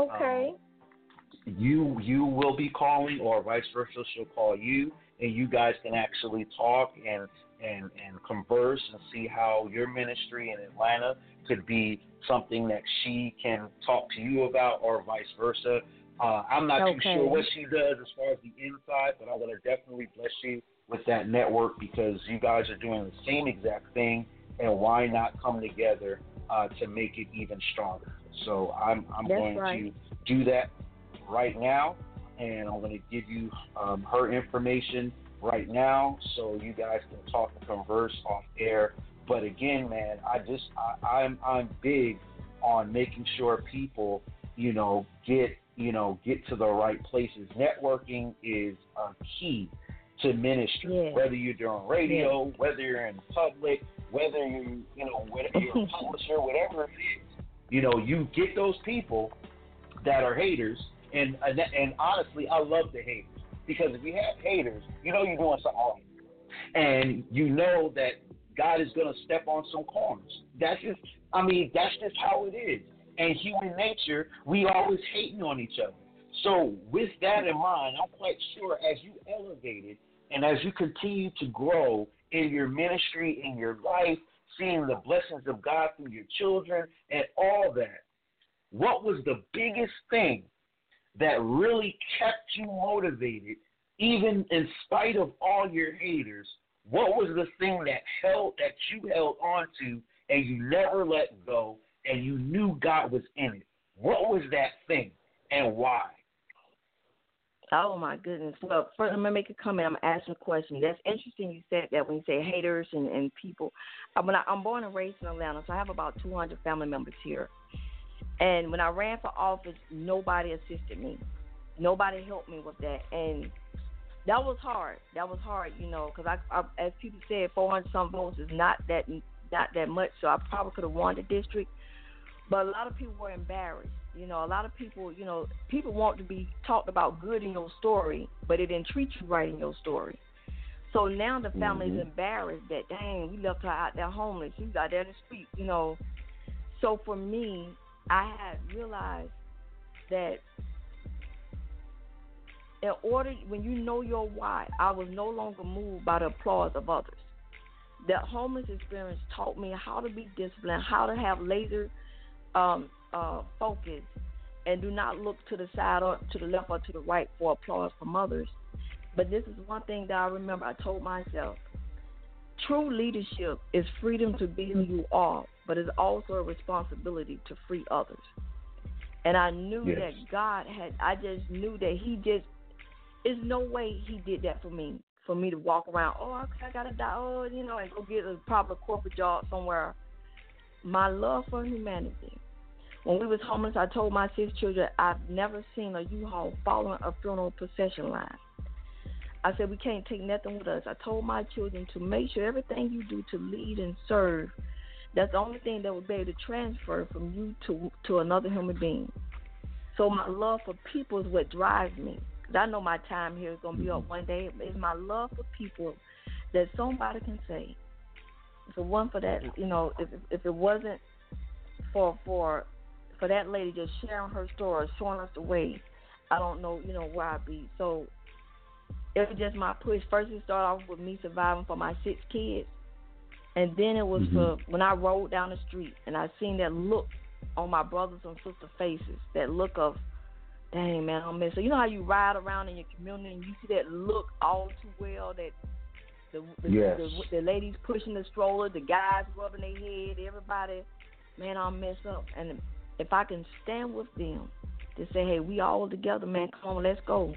you will be calling, or vice versa, she'll call you, and you guys can actually talk and converse and see how your ministry in Atlanta could be something that she can talk to you about, or vice versa. I'm not too sure what she does as far as the inside, but I want to definitely bless you with that network, because you guys are doing the same exact thing, and why not come together to make it even stronger? So I'm going to do that right now, and I'm going to give you her information right now, so you guys can talk and converse off air. But again, man, I'm big on making sure people, get to the right places. Networking is a key to ministry. Whether you're doing radio, whether you're in public, whether whether you're a publisher, whatever it is, you get those people that are haters. And honestly, I love the haters, because if you have haters, you're doing something wrong, and that God is going to step on some corners. That's just how it is. And human nature, we always hating on each other. So with that in mind, I'm quite sure as you elevate it, and as you continue to grow in your ministry, in your life, seeing the blessings of God through your children and all that, what was the biggest thing that really kept you motivated, even in spite of all your haters? What was the thing that you held on to and you never let go, and you knew God was in it? What was that thing, and why? Oh, my goodness. Well, first, I'm going to make a comment. I'm asking a question. That's interesting you said that when you say haters and people. I'm born and raised in Atlanta, so I have about 200 family members here. And when I ran for office, nobody assisted me. Nobody helped me with that. And that was hard. Because I, as people said, 400-some votes is not that much, so I probably could have won the district. But a lot of people were embarrassed. A lot of people, people want to be talked about good in your story, but it didn't treat you right in your story. So now the family's embarrassed that, dang, we left her out there homeless. She was out there in the street, So for me, I had realized that in order, when you know your why, I was no longer moved by the applause of others. That homeless experience taught me how to be disciplined, how to have laser focus, and do not look to the side or to the left or to the right for applause from others. But this is one thing that I remember I told myself. True leadership is freedom to be who you are, but it's also a responsibility to free others. And I knew that God I just knew that there's no way he did that for me to walk around, I got to die, and go get a proper corporate job somewhere. My love for humanity. When we was homeless, I told my 6 children, I've never seen a U-Haul following a funeral procession line. I said, we can't take nothing with us. I told my children to make sure everything you do to lead and serve, that's the only thing that will be able to transfer from you to another human being. So my love for people is what drives me. Because I know my time here is going to be up one day. It's my love for people that somebody can say, if it wasn't for that, if it wasn't for that lady just sharing her story, showing us the way, I don't know, where I'd be. So it was just my push. First, it started off with me surviving for my 6 kids. And then it was for when I rode down the street and I seen that look on my brothers and sisters' faces, that look of, dang, man, I'm missing. So you know how you ride around in your community and you see that look all too well, that the ladies pushing the stroller, the guys rubbing their head, everybody, man, I'll mess up. And if I can stand with them to say, hey, we all together, man, come on, let's go.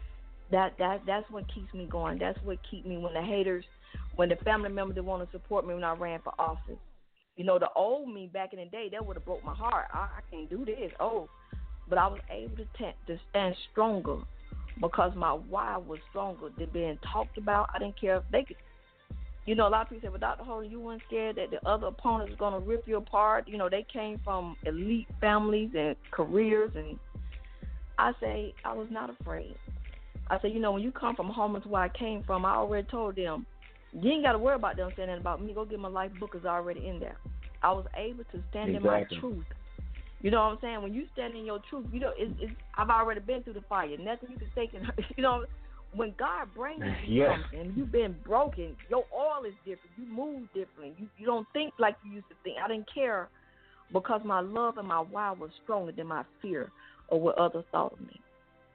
That's what keeps me going. That's what keeps me when the haters, when the family members that want to support me when I ran for office. The old me back in the day, that would have broke my heart. I can't do this. But I was able to stand stronger because my why was stronger than being talked about. I didn't care if they could. A lot of people say, well, Dr. Holden, you weren't scared that the other opponents were going to rip you apart. They came from elite families and careers. And I say, I was not afraid. I said, when you come from home to where I came from, I already told them, you ain't got to worry about them saying that about me. Go get my life book is already in there. I was able to stand in my truth. You know what I'm saying? When you stand in your truth, I've already been through the fire. Nothing you can say can hurt. When God brings you something, you've been broken, your oil is different. You move differently. You don't think like you used to think. I didn't care because my love and my why was stronger than my fear or what others thought of me.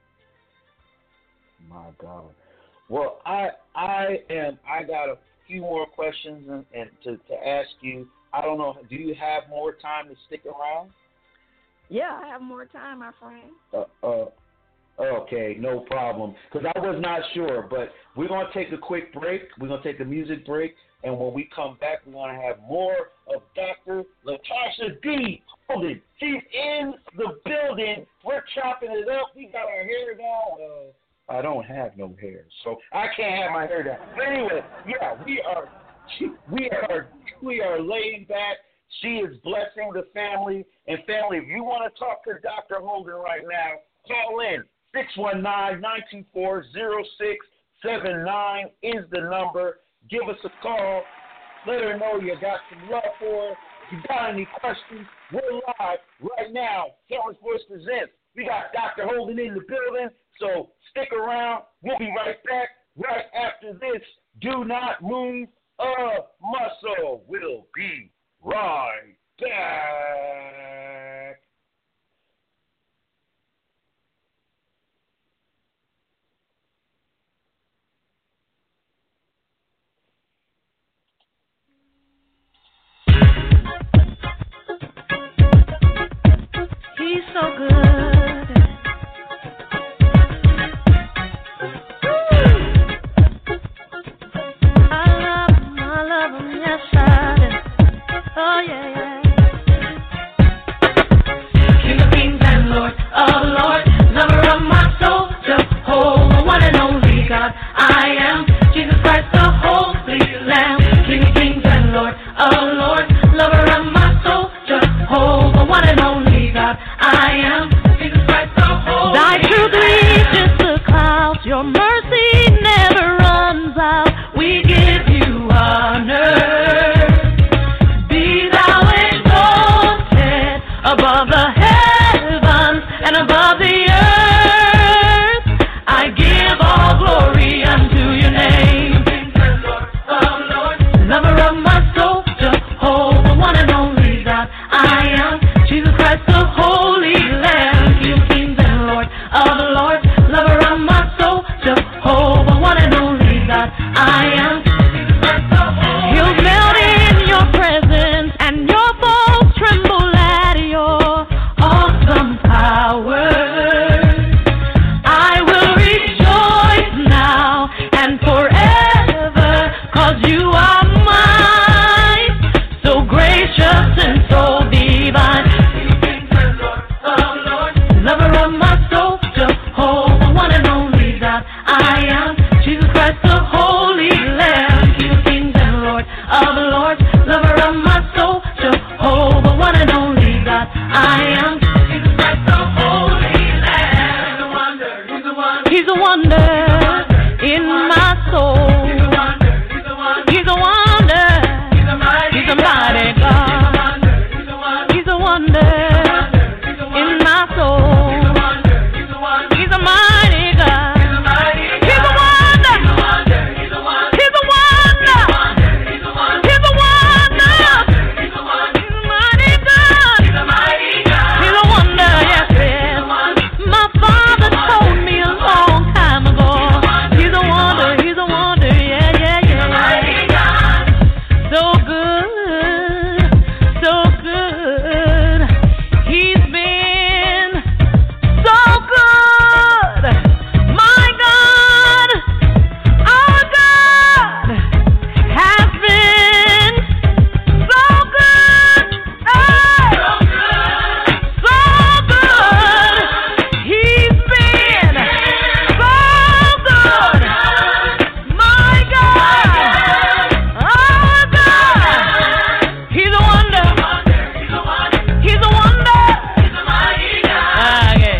My God. Well, I got a few more questions and to ask you. I don't know. Do you have more time to stick around? Yeah, I have more time, my friend. Okay, no problem. Because I was not sure, but we're going to take a quick break. We're going to take a music break, and when we come back, we're going to have more of Dr. LaTocha D. Holden. She's in the building. We're chopping it up. We got our hair down. I don't have no hair, so I can't have my hair down. But anyway, yeah, we are laying back. She is blessing the family. And family, if you want to talk to Dr. Holden right now, call in. 619-924-0679 is the number. Give us a call. Let her know you got some love for her. If you got any questions, we're live right now. Florence Voice presents. We got Dr. Holden in the building, so stick around. We'll be right back right after this. Do not move a muscle. We'll be right back. He's so good. I love him, yes I do. Oh yeah. Lord of Lords, lover of my soul, Jehovah, one and only God. I am Jesus Christ the Holy. Thy truth reaches the clouds, your mercy never runs out. We give you honor. Be thou exalted above the heavens and above the earth. I give all glory unto your name. Lover of my soul, Jehovah, one and only God. I am Jesus Christ the Holy Lamb, King of kings and Lord of lords. Lover of my soul, Jehovah, one and only God. I am Jesus Christ the Holy. He'll melt in your presence, and your foes tremble at your awesome power. I will rejoice now and forever, 'cause you are so gracious and so divine. Lover of my soul, Jehovah, one and only God. I am Jesus Christ the Holy Lamb, King of kings and Lord of lords. Lover of my soul, Jehovah, one and only God. I am Jesus Christ the Holy Lamb. He's a wonder, he's a wonder. He's a wonder in my soul. He's a wonder, he's a wonder. He's a wonder. He's a mighty God. He's a wonder in my soul. He's a mighty God. He's a wonder. He's a wonder. He's a wonder. He's a wonder. He's a mighty God. He's a wonder. Yes, yes. My Father told me a long time ago. He's a wonder. He's a wonder. Yeah, yeah, yeah. So good, so good. He's been so good. My God, our God has been so good. Hey, so good. He's been so good. My God, our God. He's a wonder. He's a wonder. He's a mighty God. Okay.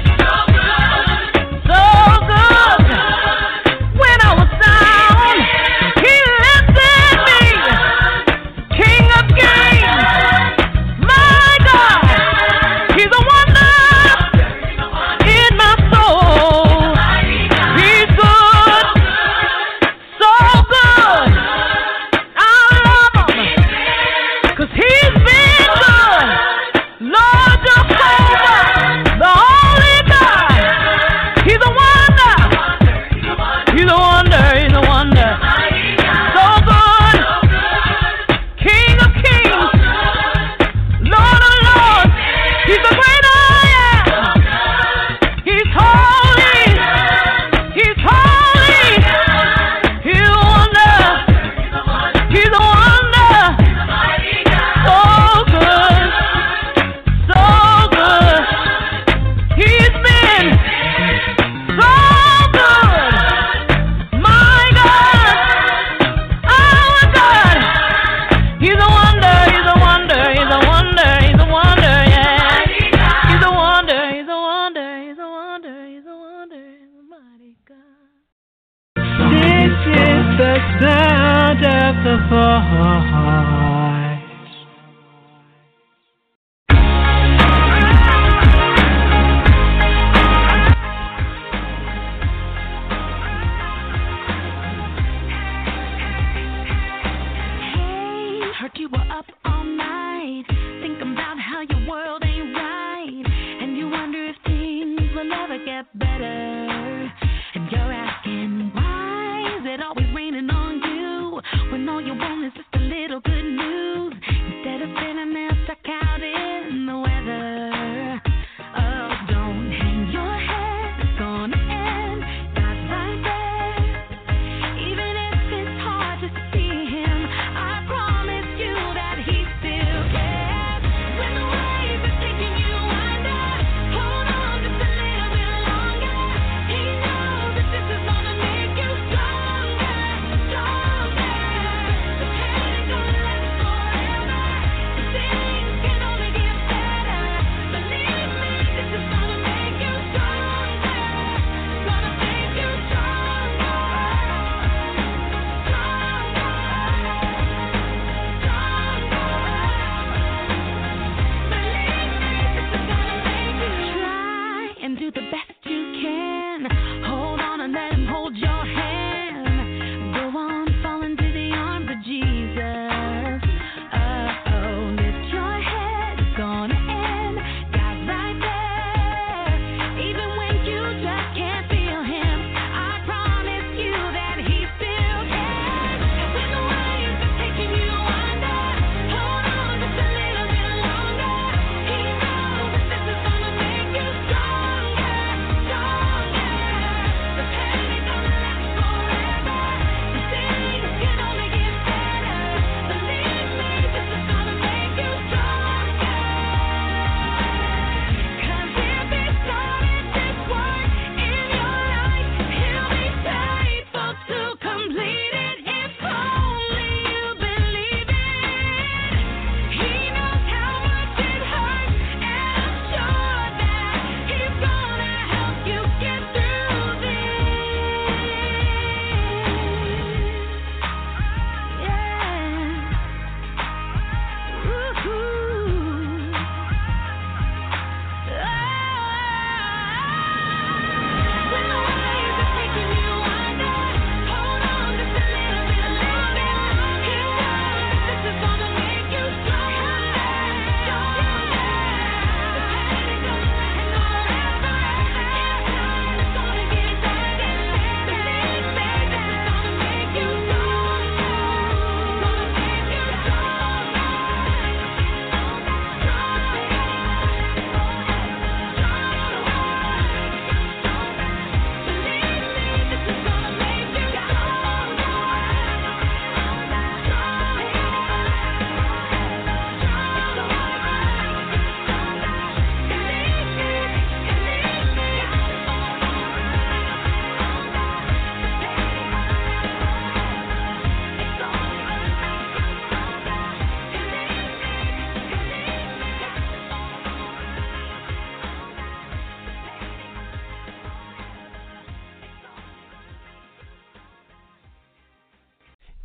So good. When I was down, He lifted me. King of kings. My God. He's a wonder in my soul. He's good. So good. I love Him. 'Cause He's been good. Lord Jehovah, the Holy God. He's a wonder. He's a wonder. He's a wonder. So good. King of kings. Lord of lords. He's the great I am. He's holy. He's holy. He's a wonder. He's a wonder. So good, so good. He's been so good. My God, our God. He's a wonder, he's a wonder, he's a wonder, he's a wonder, yeah. He's a wonder, he's a wonder, he's a wonder, he's a wonder, he's a mighty God. This is the sound of the voice. Heard you were up all night, thinking about how your world ain't right, and you wonder if things will ever get better. And you're asking, why is it always raining on you, when all you want is just a little good news, instead of feeling there stuck out in the weather. Oh, don't hang your head, it's gonna end. God's right there, even if it's hard to see Him. I promise you that He still cares. When the waves are taking you under, hold on just a little bit longer.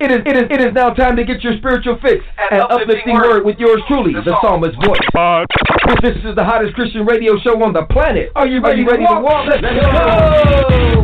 It is now time to get your spiritual fix and uplifting word with yours truly, the Psalmist Voice. This is the hottest Christian radio show on the planet. Are you ready to walk? Let's go!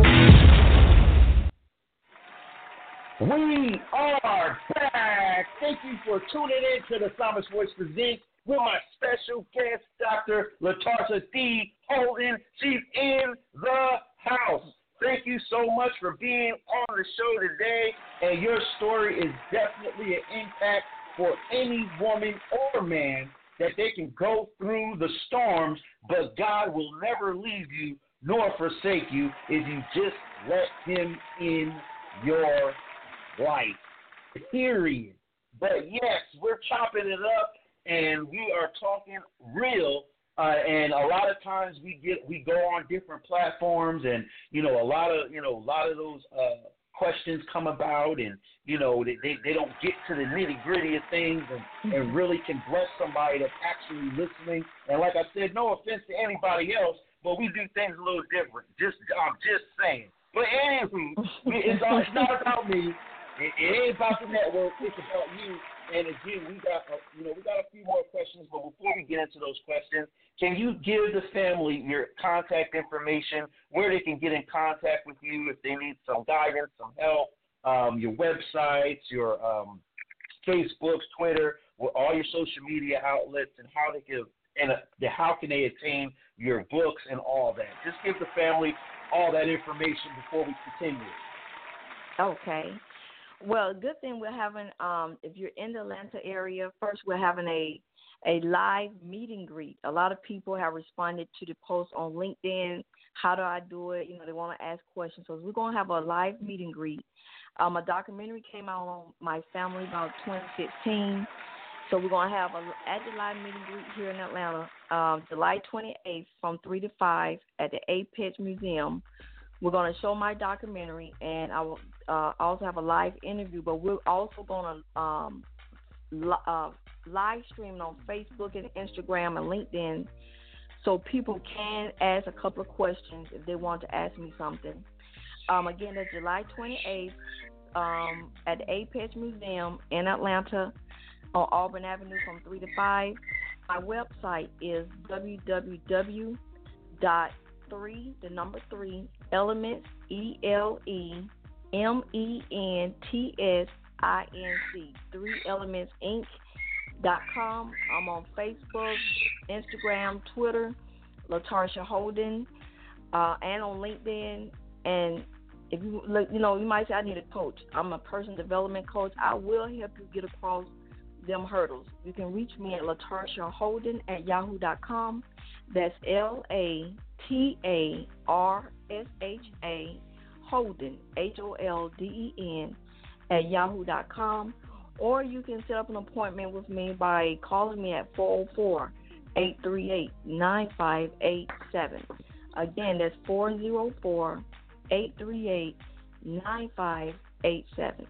We are back. Thank you for tuning in to the Psalmist Voice Presents with my special guest, Dr. Latasha D. Holden. She's in the house. Thank you so much for being on the show today. And your story is definitely an impact for any woman or man that they can go through the storms, but God will never leave you nor forsake you if you just let him in your life. Period. But yes, we're chopping it up and we are talking real. And a lot of times we go on different platforms, and a lot of those questions come about, and they don't get to the nitty gritty of things, and really can bless somebody that's actually listening. And like I said, no offense to anybody else, but we do things a little different. I'm just saying. But anywho, it's not about me. It ain't about the network. It's about you. And again, we got a few more questions, but before we get into those questions, can you give the family your contact information, where they can get in contact with you if they need some guidance, some help, your websites, your Facebooks, Twitter, all your social media outlets, and how can they attain your books and all that? Just give the family all that information before we continue. Okay. Well, good thing we're having, if you're in the Atlanta area, first we're having a live meet and greet. A lot of people have responded to the post on LinkedIn. How do I do it? They want to ask questions. So we're going to have a live meet and greet. A documentary came out on my family about 2016. So we're going to have at the live meet and greet here in Atlanta, July 28th from 3 to 5 at the Apex Museum. We're going to show my documentary, and I will also have a live interview, but we're also going to live stream on Facebook and Instagram and LinkedIn so people can ask a couple of questions if they want to ask me something. Again, that's July 28th at the Apex Museum in Atlanta on Auburn Avenue from 3 to 5. My website is www.3 Elements, ELEMENTSINC, 3elementsinc.com. I'm on Facebook, Instagram, Twitter, Latasha Holden, and on LinkedIn. And if you might say I need a coach. I'm a personal development coach. I will help you get across them hurdles. You can reach me at LatashaHolden@yahoo.com. That's LATARSHA Holden, HOLDEN @yahoo.com. Or you can set up an appointment with me by calling me at 404-838-9587. Again, that's 404-838-9587.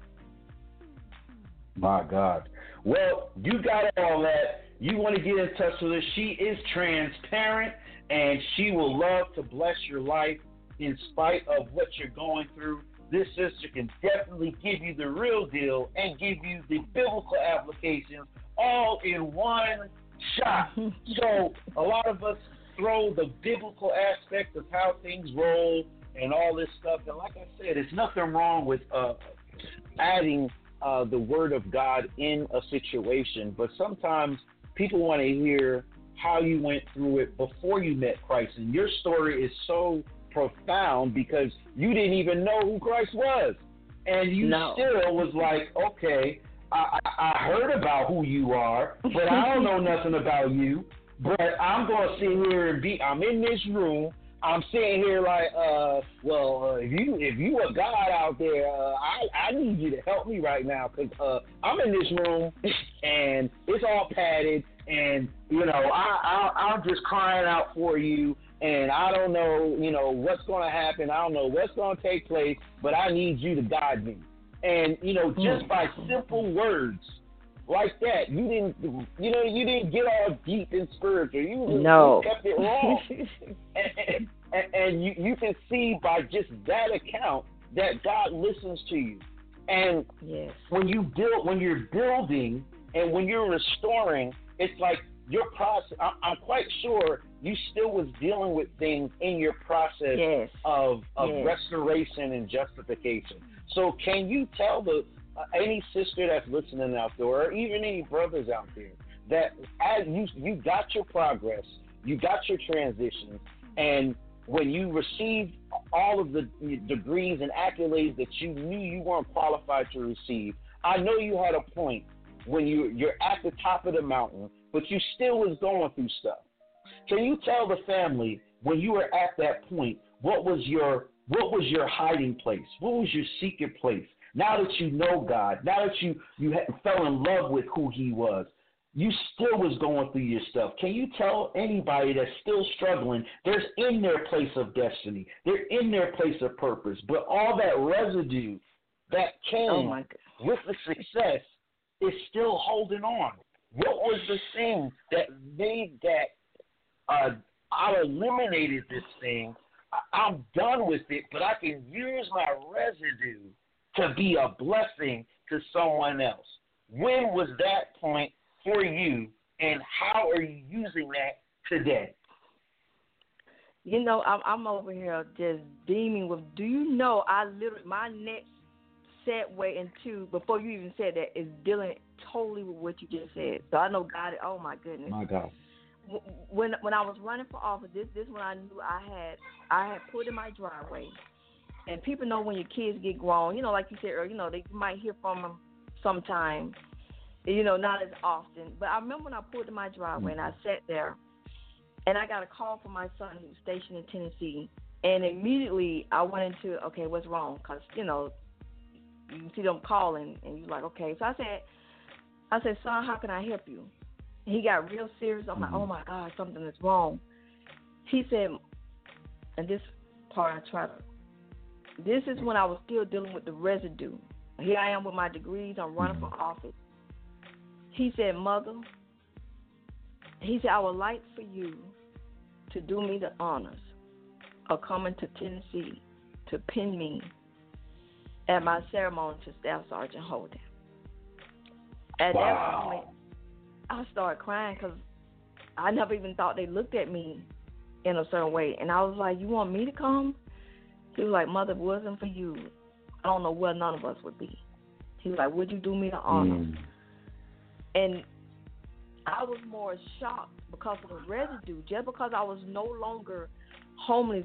My God. Well, you got all that. You want to get in touch with her. She is transparent, and she will love to bless your life in spite of what you're going through. This sister can definitely give you the real deal and give you the biblical applications all in one shot. So a lot of us throw the biblical aspect of how things roll and all this stuff. And like I said, there's nothing wrong with adding the word of God in a situation. But sometimes people want to hear how you went through it before you met Christ. And your story is so profound because you didn't even know who Christ was. And you still was like, okay, I heard about who you are, but I don't know nothing about you. But I'm going to sit here and I'm in this room. I'm sitting here like, if you a God out there, I need you to help me right now because I'm in this room and it's all padded and, I'm just crying out for you and I don't know, what's going to happen. I don't know what's going to take place, but I need you to guide me. And, just by simple words like that, you didn't get all deep and spiritual. You kept it raw. and you can see by just that account that God listens to you. And yes. when you're building and when you're restoring, it's like your process. I'm quite sure you still was dealing with things in your process yes. of yes. restoration and justification. So can you tell any sister that's listening out there, or even any brothers out there, that as you got your progress, you got your transition, and when you received all of the degrees and accolades that you knew you weren't qualified to receive, I know you had a point when you're at the top of the mountain, but you still was going through stuff. Can you tell the family when you were at that point, what was your hiding place? What was your secret place? Now that you know God, now that you fell in love with who He was, you still was going through your stuff. Can you tell anybody that's still struggling, they're in their place of destiny, they're in their place of purpose, but all that residue that came with the success is still holding on? What was the thing that made that I eliminated this thing, I'm done with it, but I can use my residue to be a blessing to someone else? When was that point for you, and how are you using that today? You know, I'm over here just beaming with, do you know, my next segue into, before you even said that, is dealing totally with what you just said. So I know God, oh my goodness. My God. When I was running for office, this when I knew I had put in my driveway. And people know when your kids get grown, you know, like you said earlier, you know, they might hear from them sometime, you know, not as often. But I remember when I pulled in my driveway and I sat there, and I got a call from my son who was stationed in Tennessee. And immediately I went into, okay, what's wrong? Because, you know, you see them calling, and you're like, okay. So I said, son, how can I help you? And he got real serious. I'm like, oh, my God, something is wrong. He said, and this part I tried to, this is when I was still dealing with the residue. Here I am with my degrees. I'm running for office. He said, Mother, he said, I would like for you to do me the honors of coming to Tennessee to pin me at my ceremony to Staff Sergeant Holden. At that point, I started crying because I never even thought they looked at me in a certain way. And I was like, you want me to come? He was like, Mother, if it wasn't for you, I don't know where none of us would be. He was like, would you do me the honor? And I was more shocked because of the residue. Just because I was no longer homeless,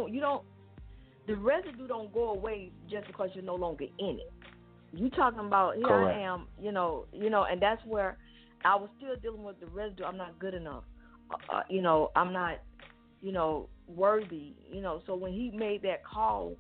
the residue don't go away just because you're no longer in it. You talking about here Correct. I am, you know, and that's where I was still dealing with the residue. I'm not good enough. I'm not, worthy. So when he made that call,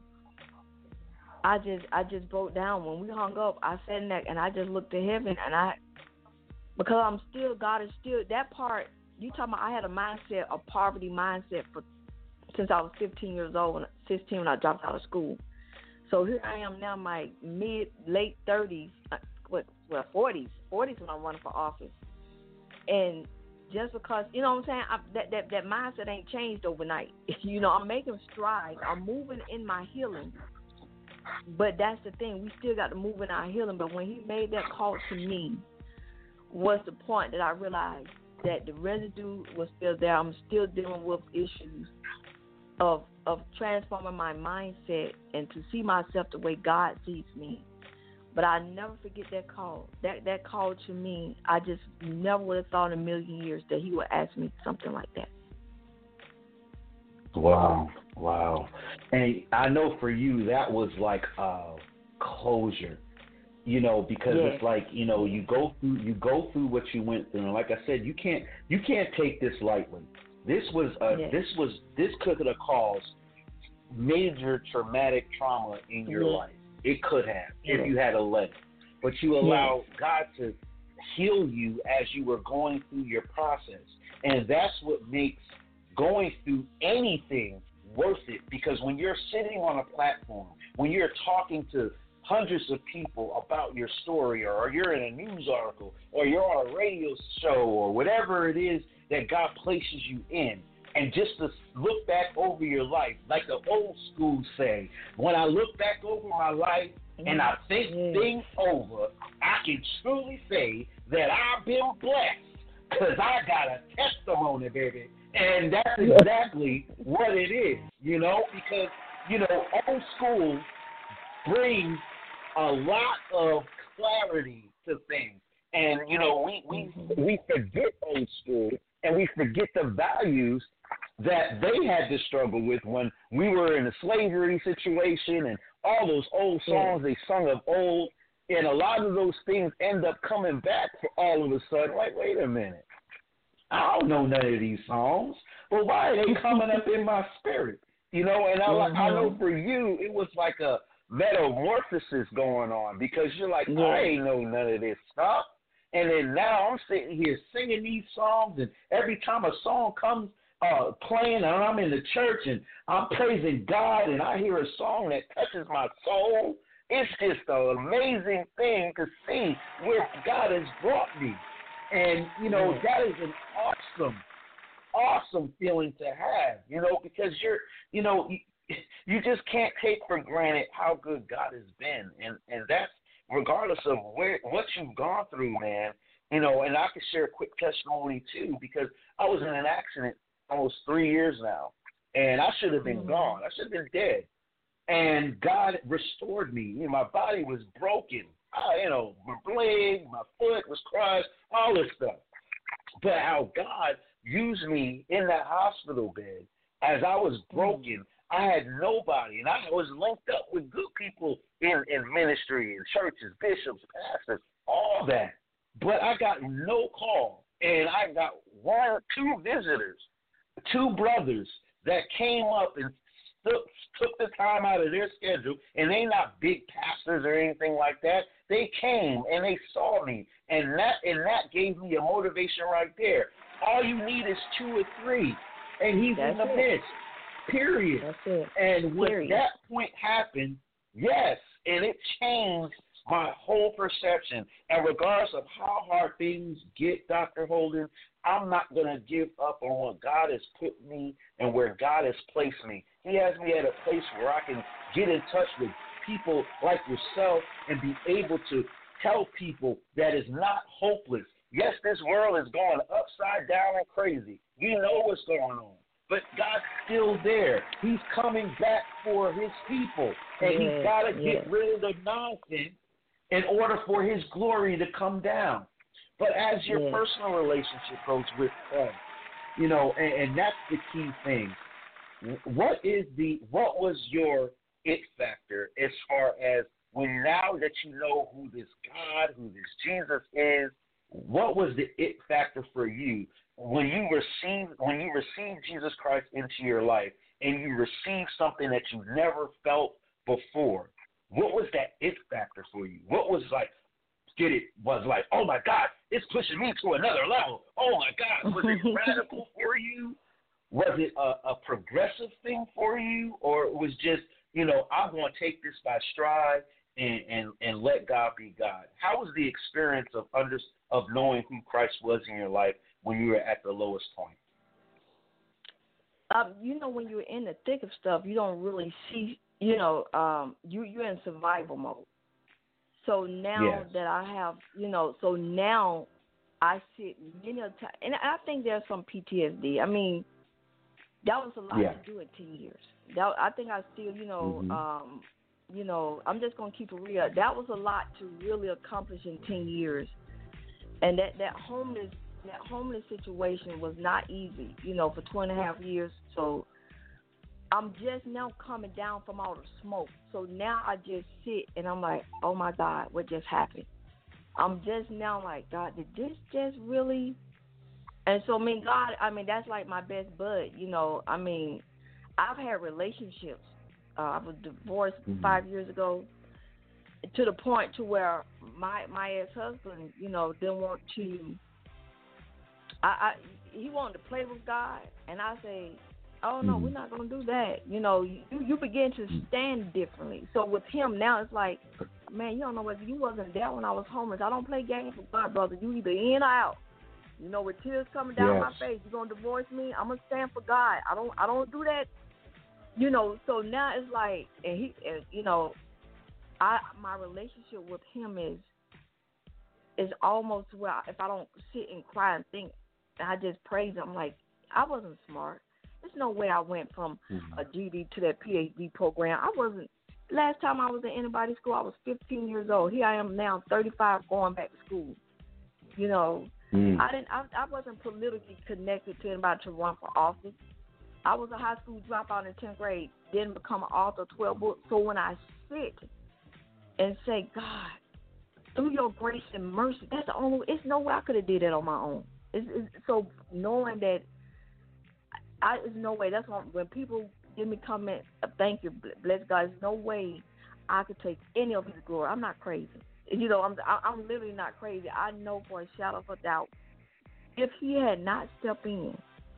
I just broke down. When we hung up, I sat in there and I just looked to heaven, and because I'm still, God is still, that part, you talking about, I had a poverty mindset since I was 15 years old, 16 when I dropped out of school. So here I am now, my late 30s, 40s when I'm running for office. And just because, you know what I'm saying, that mindset ain't changed overnight. I'm making strides. I'm moving in my healing. But that's the thing. We still got to move in our healing. But when he made that call to me was the point that I realized that the residue was still there. I'm still dealing with issues of transforming my mindset and to see myself the way God sees me. But I never forget that call. That call to me, I just never would have thought in a million years that he would ask me something like that. Wow. And I know for you that was like closure, because it's like, you go through what you went through, and like I said, you can't take this lightly. This could have caused major traumatic trauma in your life. It could have, if you had a let it. But you allowed God to heal you as you were going through your process. And that's what makes going through anything worth it. Because when you're sitting on a platform, when you're talking to hundreds of people about your story, or you're in a news article, or you're on a radio show, or whatever it is that God places you in, and just to look back over your life, like the old school say, when I look back over my life and I think things over, I can truly say that I've been blessed because I got a testimony, baby. And that's exactly what it is, because, old school brings a lot of clarity to things. And, we forget old school and we forget the values that they had to struggle with when we were in a slavery situation and all those old songs they sung of old. And a lot of those things end up coming back for all of a sudden. Like, wait a minute. I don't know none of these songs, but why are they coming up in my spirit? And I know for you, it was like a metamorphosis going on because you're like, I ain't know none of this stuff. And then now I'm sitting here singing these songs, and every time a song comes playing and I'm in the church and I'm praising God and I hear a song that touches my soul, it's just an amazing thing to see where God has brought me. And, that is an awesome feeling to have, because you just can't take for granted how good God has been. And that's regardless of what you've gone through, man, and I can share a quick testimony too, because I was in an accident almost 3 years now, and I should have been gone. I should have been dead. And God restored me. My body was broken. My leg, my foot was crushed, all this stuff. But how God used me in that hospital bed as I was broken, I had nobody. And I was linked up with good people in ministry, in churches, bishops, pastors, all that. But I got no call. And I got two visitors, two brothers that came up and took the time out of their schedule, and they not big pastors or anything like that. They came and they saw me, and that gave me a motivation right there. All you need is 2 or 3, and he's in the midst. Period. That's it. And when that point happened, yes, and it changed my whole perception. And regardless of how hard things get, Dr. Holden, I'm not going to give up on what God has put me and where God has placed me. He has me at a place where I can get in touch with people like yourself and be able to tell people that it's not hopeless. Yes, this world is going upside down and crazy. You know what's going on. But God's still there. He's coming back for his people. And he's got to get rid of the nonsense in order for his glory to come down. But as your personal relationship goes with Christ, and that's the key thing. What was your it factor as far as when now that you know who this God, who this Jesus is, what was the it factor for you when you received Jesus Christ into your life and you received something that you never felt before? What was that it factor for you? What was was like, oh my God, it's pushing me to another level. Oh my God, was it radical for you? Was it a progressive thing for you, or it was just, I'm going to take this by stride and let God be God? How was the experience of knowing who Christ was in your life when you were at the lowest point? When you're in the thick of stuff, you don't really see, you're in survival mode. So now that I have, so now I sit many a time, and I think there's some PTSD. I mean, that was a lot to do in 10 years. I think I still, I'm just going to keep it real. That was a lot to really accomplish in 10 years. And that homeless situation was not easy, for 2.5 years. So I'm just now coming down from all the smoke. So now I just sit and I'm like, oh my God, what just happened? I'm just now like, God, did this just really? And so, God, that's like my best bud, I've had relationships. I was divorced 5 years ago to the point to where my ex-husband, didn't want to, he wanted to play with God, and I say, oh, no, we're not going to do that. You begin to stand differently. So with him now, it's like, man, you don't know what, you wasn't there when I was homeless. I don't play games with God, brother. You either in or out. With tears coming down my face, you're going to divorce me? I'm going to stand for God. I don't do that. So now it's like, my relationship with him is almost where if I don't sit and cry and think, I just praise him. Like, I wasn't smart. There's no way I went from a GD to that PhD program. I wasn't. Last time I was in anybody's school, I was 15 years old. Here I am now, 35, going back to school. You know, I wasn't politically connected to anybody to run for office. I was a high school dropout in 10th grade, didn't become an author of 12 books. So when I sit and say, God, through your grace and mercy, that's the only way. It's no way I could have did that on my own. So knowing that, there's no way. That's when people give me comment, thank you, bless God. There's no way I could take any of His glory. I'm not crazy. You know, I'm literally not crazy. I know for a shadow of a doubt, if He had not stepped in,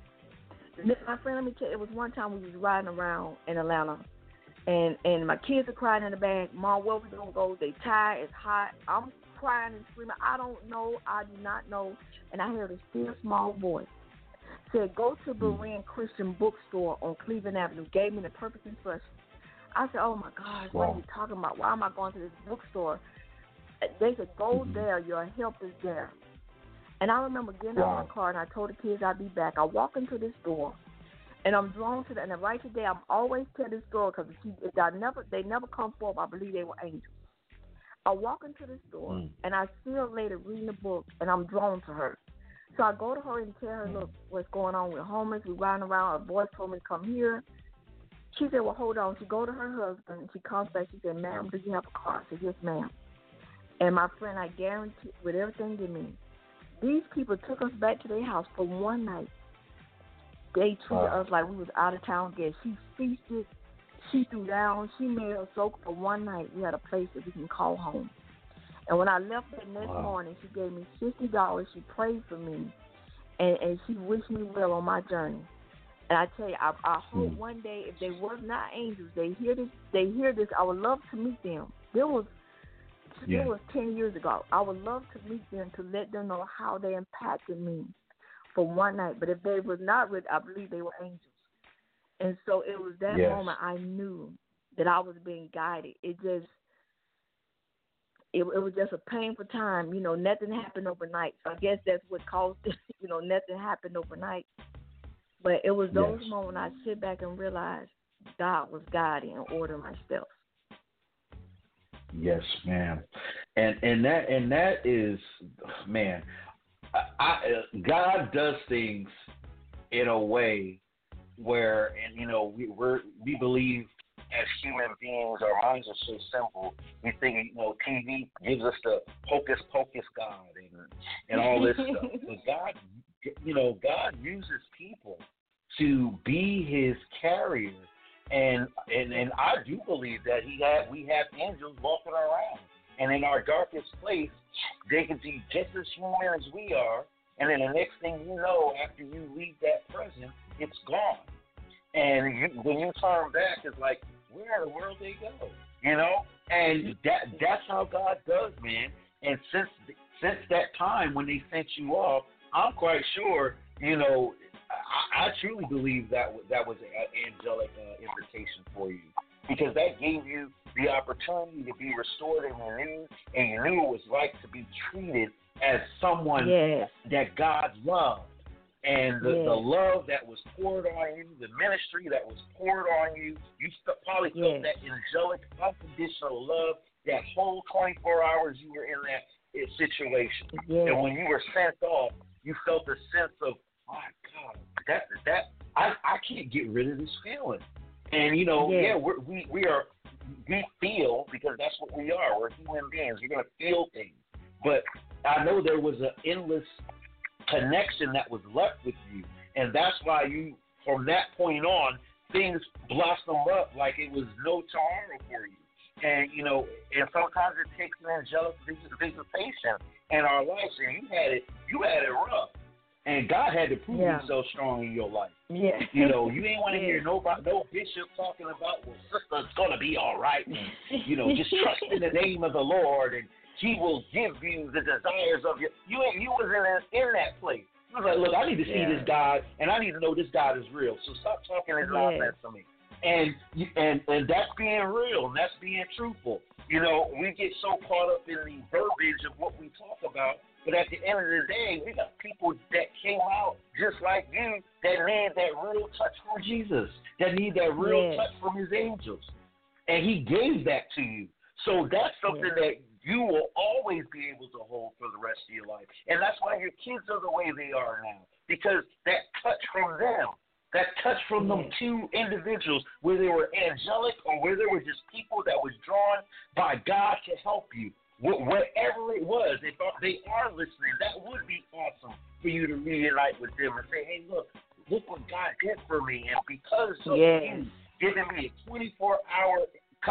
my friend, let me tell you, it was one time we was riding around in Atlanta, and my kids are crying in the back. Mom, where we gonna go? They tired. It's hot. I'm crying and screaming. I don't know. I do not know. And I heard a still small voice said, "Go to Berean Christian Bookstore on Cleveland Avenue." Gave me the perfect instruction. I said, "Oh my gosh, what are you talking about? Why am I going to this bookstore?" They said, "Go there. Your help is there." And I remember getting out of my car, and I told the kids I'd be back. I walk into this store, and I'm drawn to that. And right today, I'm always tell this store because they never come forth. I believe they were angels. I walk into the store, and I see a lady reading a book, and I'm drawn to her. So I go to her and tell her, "Look, what's going on with homeless? We're riding around. A voice told me to come here." She said, "Well, hold on." She go to her husband, and she comes back. She said, "Ma'am, do you have a car?" I said, "Yes, ma'am." And my friend, I guarantee, with everything in me, these people took us back to their house for one night. They treated us like we was out of town guests. She feasted, she threw down, she made us soak for one night. We had a place that we can call home. And when I left that next morning, she gave me $50. She prayed for me, and she wished me well on my journey. And I tell you, I hope one day, if they were not angels, they hear this. I would love to meet them. It was 10 years ago. I would love to meet them to let them know how they impacted me for one night. But if they was not with, I believe they were angels. And so it was that moment I knew that I was being guided. It was just a painful time. You know, nothing happened overnight. So I guess that's what caused it. You know, nothing happened overnight. But it was those moments I sit back and realize God was guiding and ordering my steps. Yes, ma'am. And that is, man, God does things in a way where, and you know, we believe as human beings, our minds are so simple. We think, you know, TV gives us the hocus pocus God and all this stuff. But God, you know, God uses people to be His carrier. And I do believe that we have angels walking around. And in our darkest place, they can be just as human as we are. And then the next thing you know, after you leave that prison, it's gone. And when you turn back, it's like, where in the world they go? You know? And that's how God does, man. And since that time when they sent you off, I'm quite sure, you know, I truly believe that was an angelic invitation for you, because that gave you the opportunity to be restored and renewed, and you knew it was like to be treated as someone that God loved. And the love that was poured on you, the ministry that was poured on you, you probably felt that angelic, unconditional love that whole 24 hours you were in that situation. And when you were sent off, you felt a sense of, my God, that I can't get rid of this feeling. And you know, we feel, because that's what we are. We're human beings. We're gonna feel things. But I know there was an endless connection that was left with you, and that's why you, from that point on, things blossomed up like it was no tomorrow for you. And you know, and sometimes it takes an angelic visitation in our lives, and you had it rough. And God had to prove Himself strong in your life. Yeah. You know, you ain't want to hear no bishop talking about, well, sister, it's going to be all right. And, you know, just trust in the name of the Lord, and He will give you the desires of your. You was in that place. You was like, look, I need to see this God, and I need to know this God is real. So stop talking this nonsense to me. And that's being real, and that's being truthful. We get so caught up in the verbiage of what we talk about, but at the end of the day, we got people that came out just like you that need that real touch from Jesus, that need that real touch from his angels. And he gave that to you. So that's something that you will always be able to hold for the rest of your life. And that's why your kids are the way they are now, because that touch from them, that touch from them two individuals, where they were angelic or where they were just people that was drawn by God to help you. Whatever it was, if they are listening, that would be awesome for you to reunite with them and say, hey, look what God did for me. And because of you giving me a 24-hour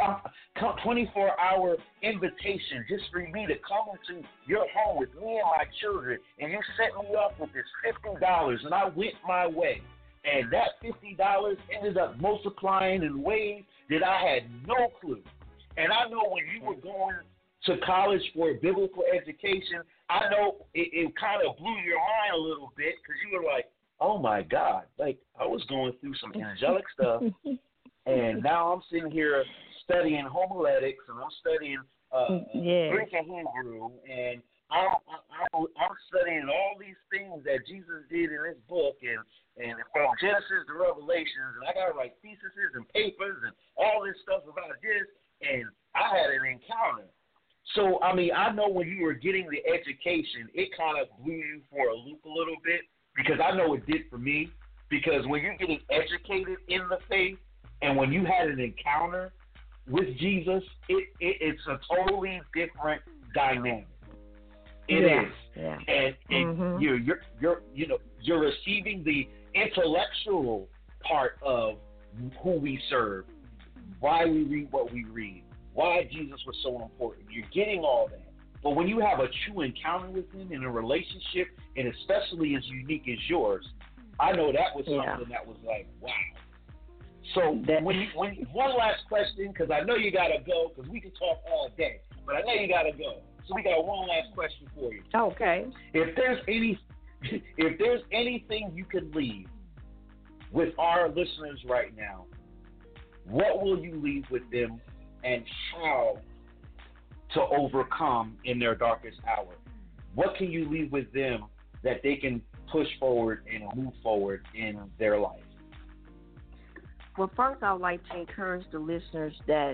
invitation just for me to come into your home with me and my children, and you set me up with this $50, and I went my way. And that $50 ended up multiplying in ways that I had no clue. And I know when you were going to college for biblical education, I know it kind of blew your mind a little bit, because you were like, oh my God, like I was going through some angelic stuff, and now I'm sitting here studying homiletics, and I'm studying Greek and Hebrew, and I'm studying all these things that Jesus did in this book, and from Genesis to Revelations, and I got to write theses and papers and all this stuff about this, and I had an encounter. So, I mean, I know when you were getting the education, it kind of blew you for a loop a little bit, because I know it did for me, because when you're getting educated in the faith and when you had an encounter with Jesus, it's a totally different dynamic. It is. Yeah. And you're receiving the intellectual part of who we serve, why we read what we read, why Jesus was so important. You're getting all that. But when you have a true encounter with him in a relationship, and especially as unique as yours, I know that was something that was like, wow. So when one last question, because I know you got to go, because we can talk all day, but I know you got to go. So we got one last question for you. Okay. If there's anything you could leave with our listeners right now, what will you leave with them, and how to overcome in their darkest hour? What can you leave with them that they can push forward and move forward in their life? Well, first, I would like to encourage the listeners that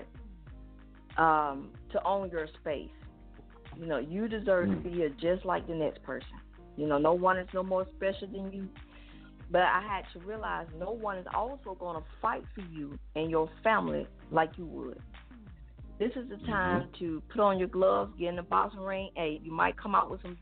to own your space. You deserve to be here just like the next person. No one is no more special than you. But I had to realize no one is also going to fight for you and your family like you would. This is the time to put on your gloves, get in the boxing ring. Hey, you will come out with some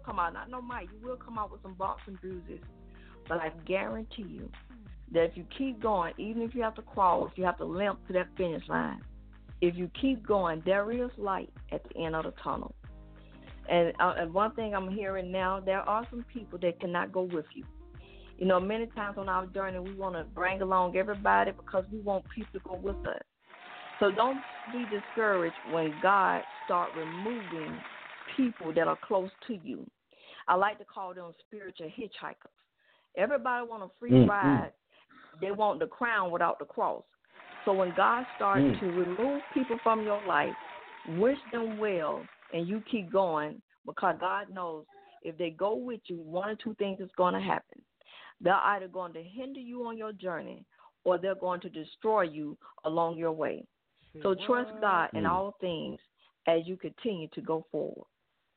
bumps and bruises. But I guarantee you that if you keep going, even if you have to crawl, if you have to limp to that finish line, if you keep going, there is light at the end of the tunnel. And one thing I'm hearing now, there are some people that cannot go with you. Many times on our journey, we want to bring along everybody because we want people to go with us. So don't be discouraged when God start removing people that are close to you. I like to call them spiritual hitchhikers. Everybody want a free ride. They want the crown without the cross. So when God starts to remove people from your life, wish them well, and you keep going, because God knows if they go with you, one or two things is going to happen. They're either going to hinder you on your journey, or they're going to destroy you along your way. So trust God in all things as you continue to go forward.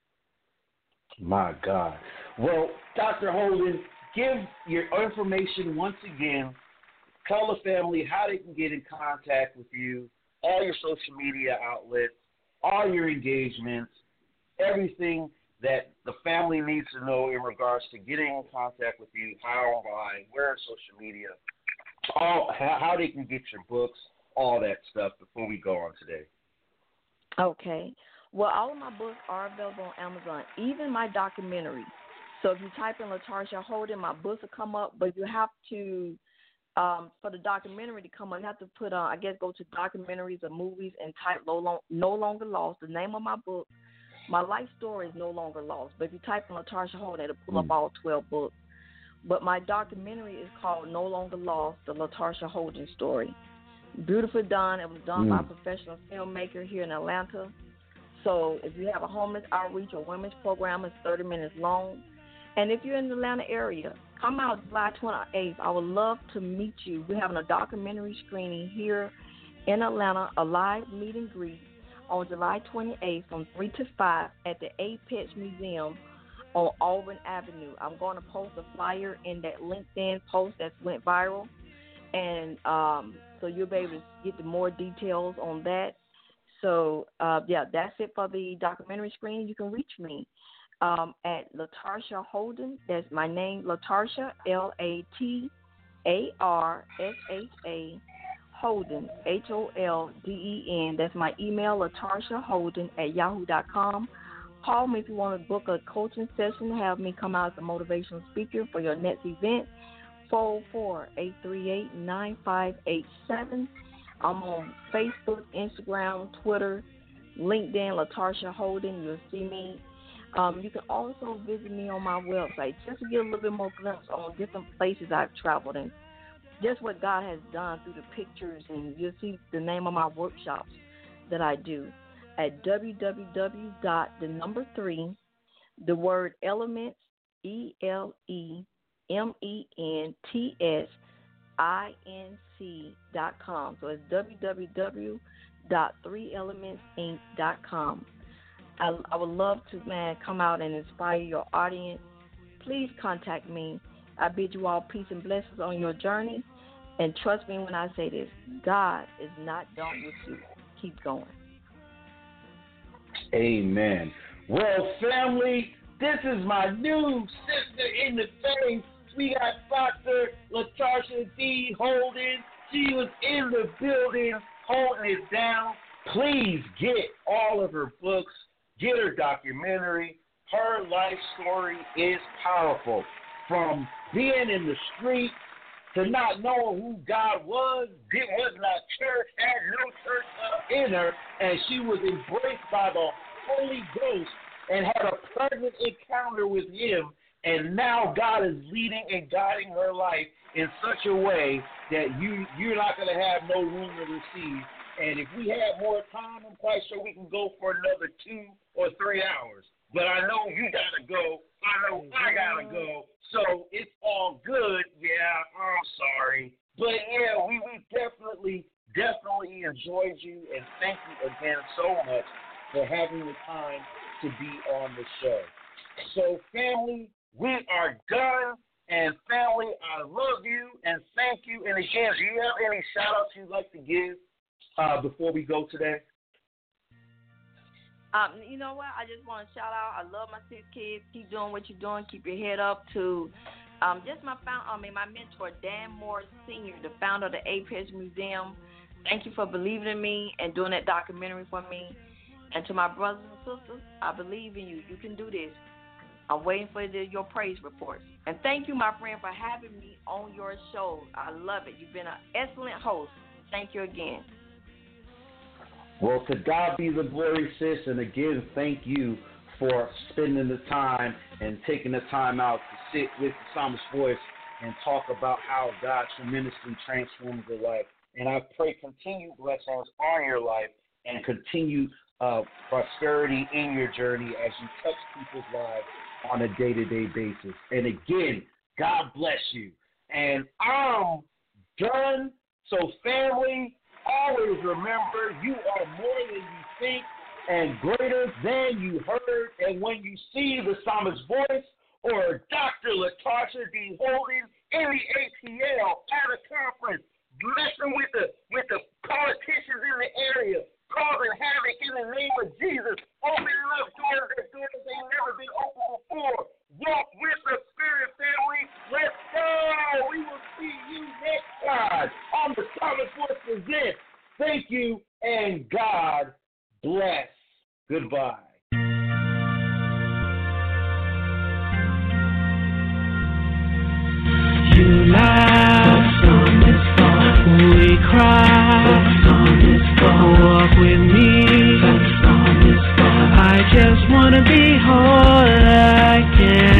My God. Well, Dr. Holden, give your information once again. Tell the family how they can get in contact with you, all your social media outlets, all your engagements, everything that the family needs to know in regards to getting in contact with you, how, why, where on social media, how they can get your books, all that stuff before we go on today. Okay. Well, all of my books are available on Amazon, even my documentary. So if you type in LaTarsha Holden, my books will come up, but you have to, for the documentary to come up, you have to put, go to documentaries or movies and type No Longer Lost, the name of my book. My life story is no longer lost, but if you type in LaTarsha Holden, it'll pull up all 12 books. But my documentary is called No Longer Lost, the LaTarsha Holden story. Beautifully done. It was done by a professional filmmaker here in Atlanta. So if you have a homeless outreach or women's program, it's 30 minutes long. And if you're in the Atlanta area, come out July 28th. I would love to meet you. We're having a documentary screening here in Atlanta, a live meet and greet on July 28th from 3 to 5 at the Apex Museum on Auburn Avenue. I'm going to post a flyer in that LinkedIn post that went viral. And so you'll be able to get the more details on that. So, that's it for the documentary screening. You can reach me at LaTarsha Holden. That's my name, LaTarsha, LaTarsha Holden, HOLDEN. That's my email, LaTarshaHolden@yahoo.com. Call me if you want to book a coaching session, have me come out as a motivational speaker for your next event. 404-838-9587. I'm on Facebook, Instagram, Twitter, LinkedIn, LaTarsha Holden. You'll see me. You can also visit me on my website just to get a little bit more glimpse on different places I've traveled and just what God has done through the pictures. And you'll see the name of my workshops that I do at www.3, the word elements, ELEMENTSINC.com. So it's www.3elementsinc.com. I would love to, come out and inspire your audience. Please contact me. I bid you all peace and blessings on your journey. And trust me when I say this, God is not done with you. Keep going. Amen. Well, family, this is my new sister in the faith. We got Dr. LaTarsha D. Holden. She was in the building holding it down. Please get all of her books. Get her documentary. Her life story is powerful. From being in the street to not knowing who God was, was not church, had no church in her, and she was embraced by the Holy Ghost and had a pleasant encounter with Him. And now God is leading and guiding her life in such a way that you're not going to have no room to receive. And if we have more time, I'm quite sure we can go for another 2 or 3 hours. But I know you got to go. I know I got to go. So it's all good. Yeah, I'm sorry. But, yeah, we definitely enjoyed you. And thank you again so much for having the time to be on the show. So, family, we are done. And, family, I love you and thank you. And, again, do you have any shout-outs you'd like to give before we go today? You know what? I just want to shout out. I love my 6 kids. Keep doing what you're doing. Keep your head up. To just my mentor, Dan Moore Sr., the founder of the Apex Museum. Thank you for believing in me and doing that documentary for me. And to my brothers and sisters, I believe in you. You can do this. I'm waiting for your praise reports. And thank you, my friend, for having me on your show. I love it. You've been an excellent host. Thank you again. Well, to God be the glory, sis. And again, thank you for spending the time and taking the time out to sit with the Psalmist Voice and talk about how God tremendously transformed your life. And I pray continued blessings on your life and continued prosperity in your journey as you touch people's lives on a day-to-day basis. And again, God bless you. And I'm done. So, family, always remember, you are more than you think and greater than you heard. And when you see the Psalmist Voice or Dr. LaTarsha D. Holden in the ATL at a conference, blessing with the politicians in the area, causing havoc in the name of Jesus, opening up doors that ain't never been open before. Walk with the Spirit, family. Let's go. We will see you next time on the Psalmist Voice Presents. Thank you, and God bless. Goodbye. You laugh, we cry, walk with me. I just want to be whole again.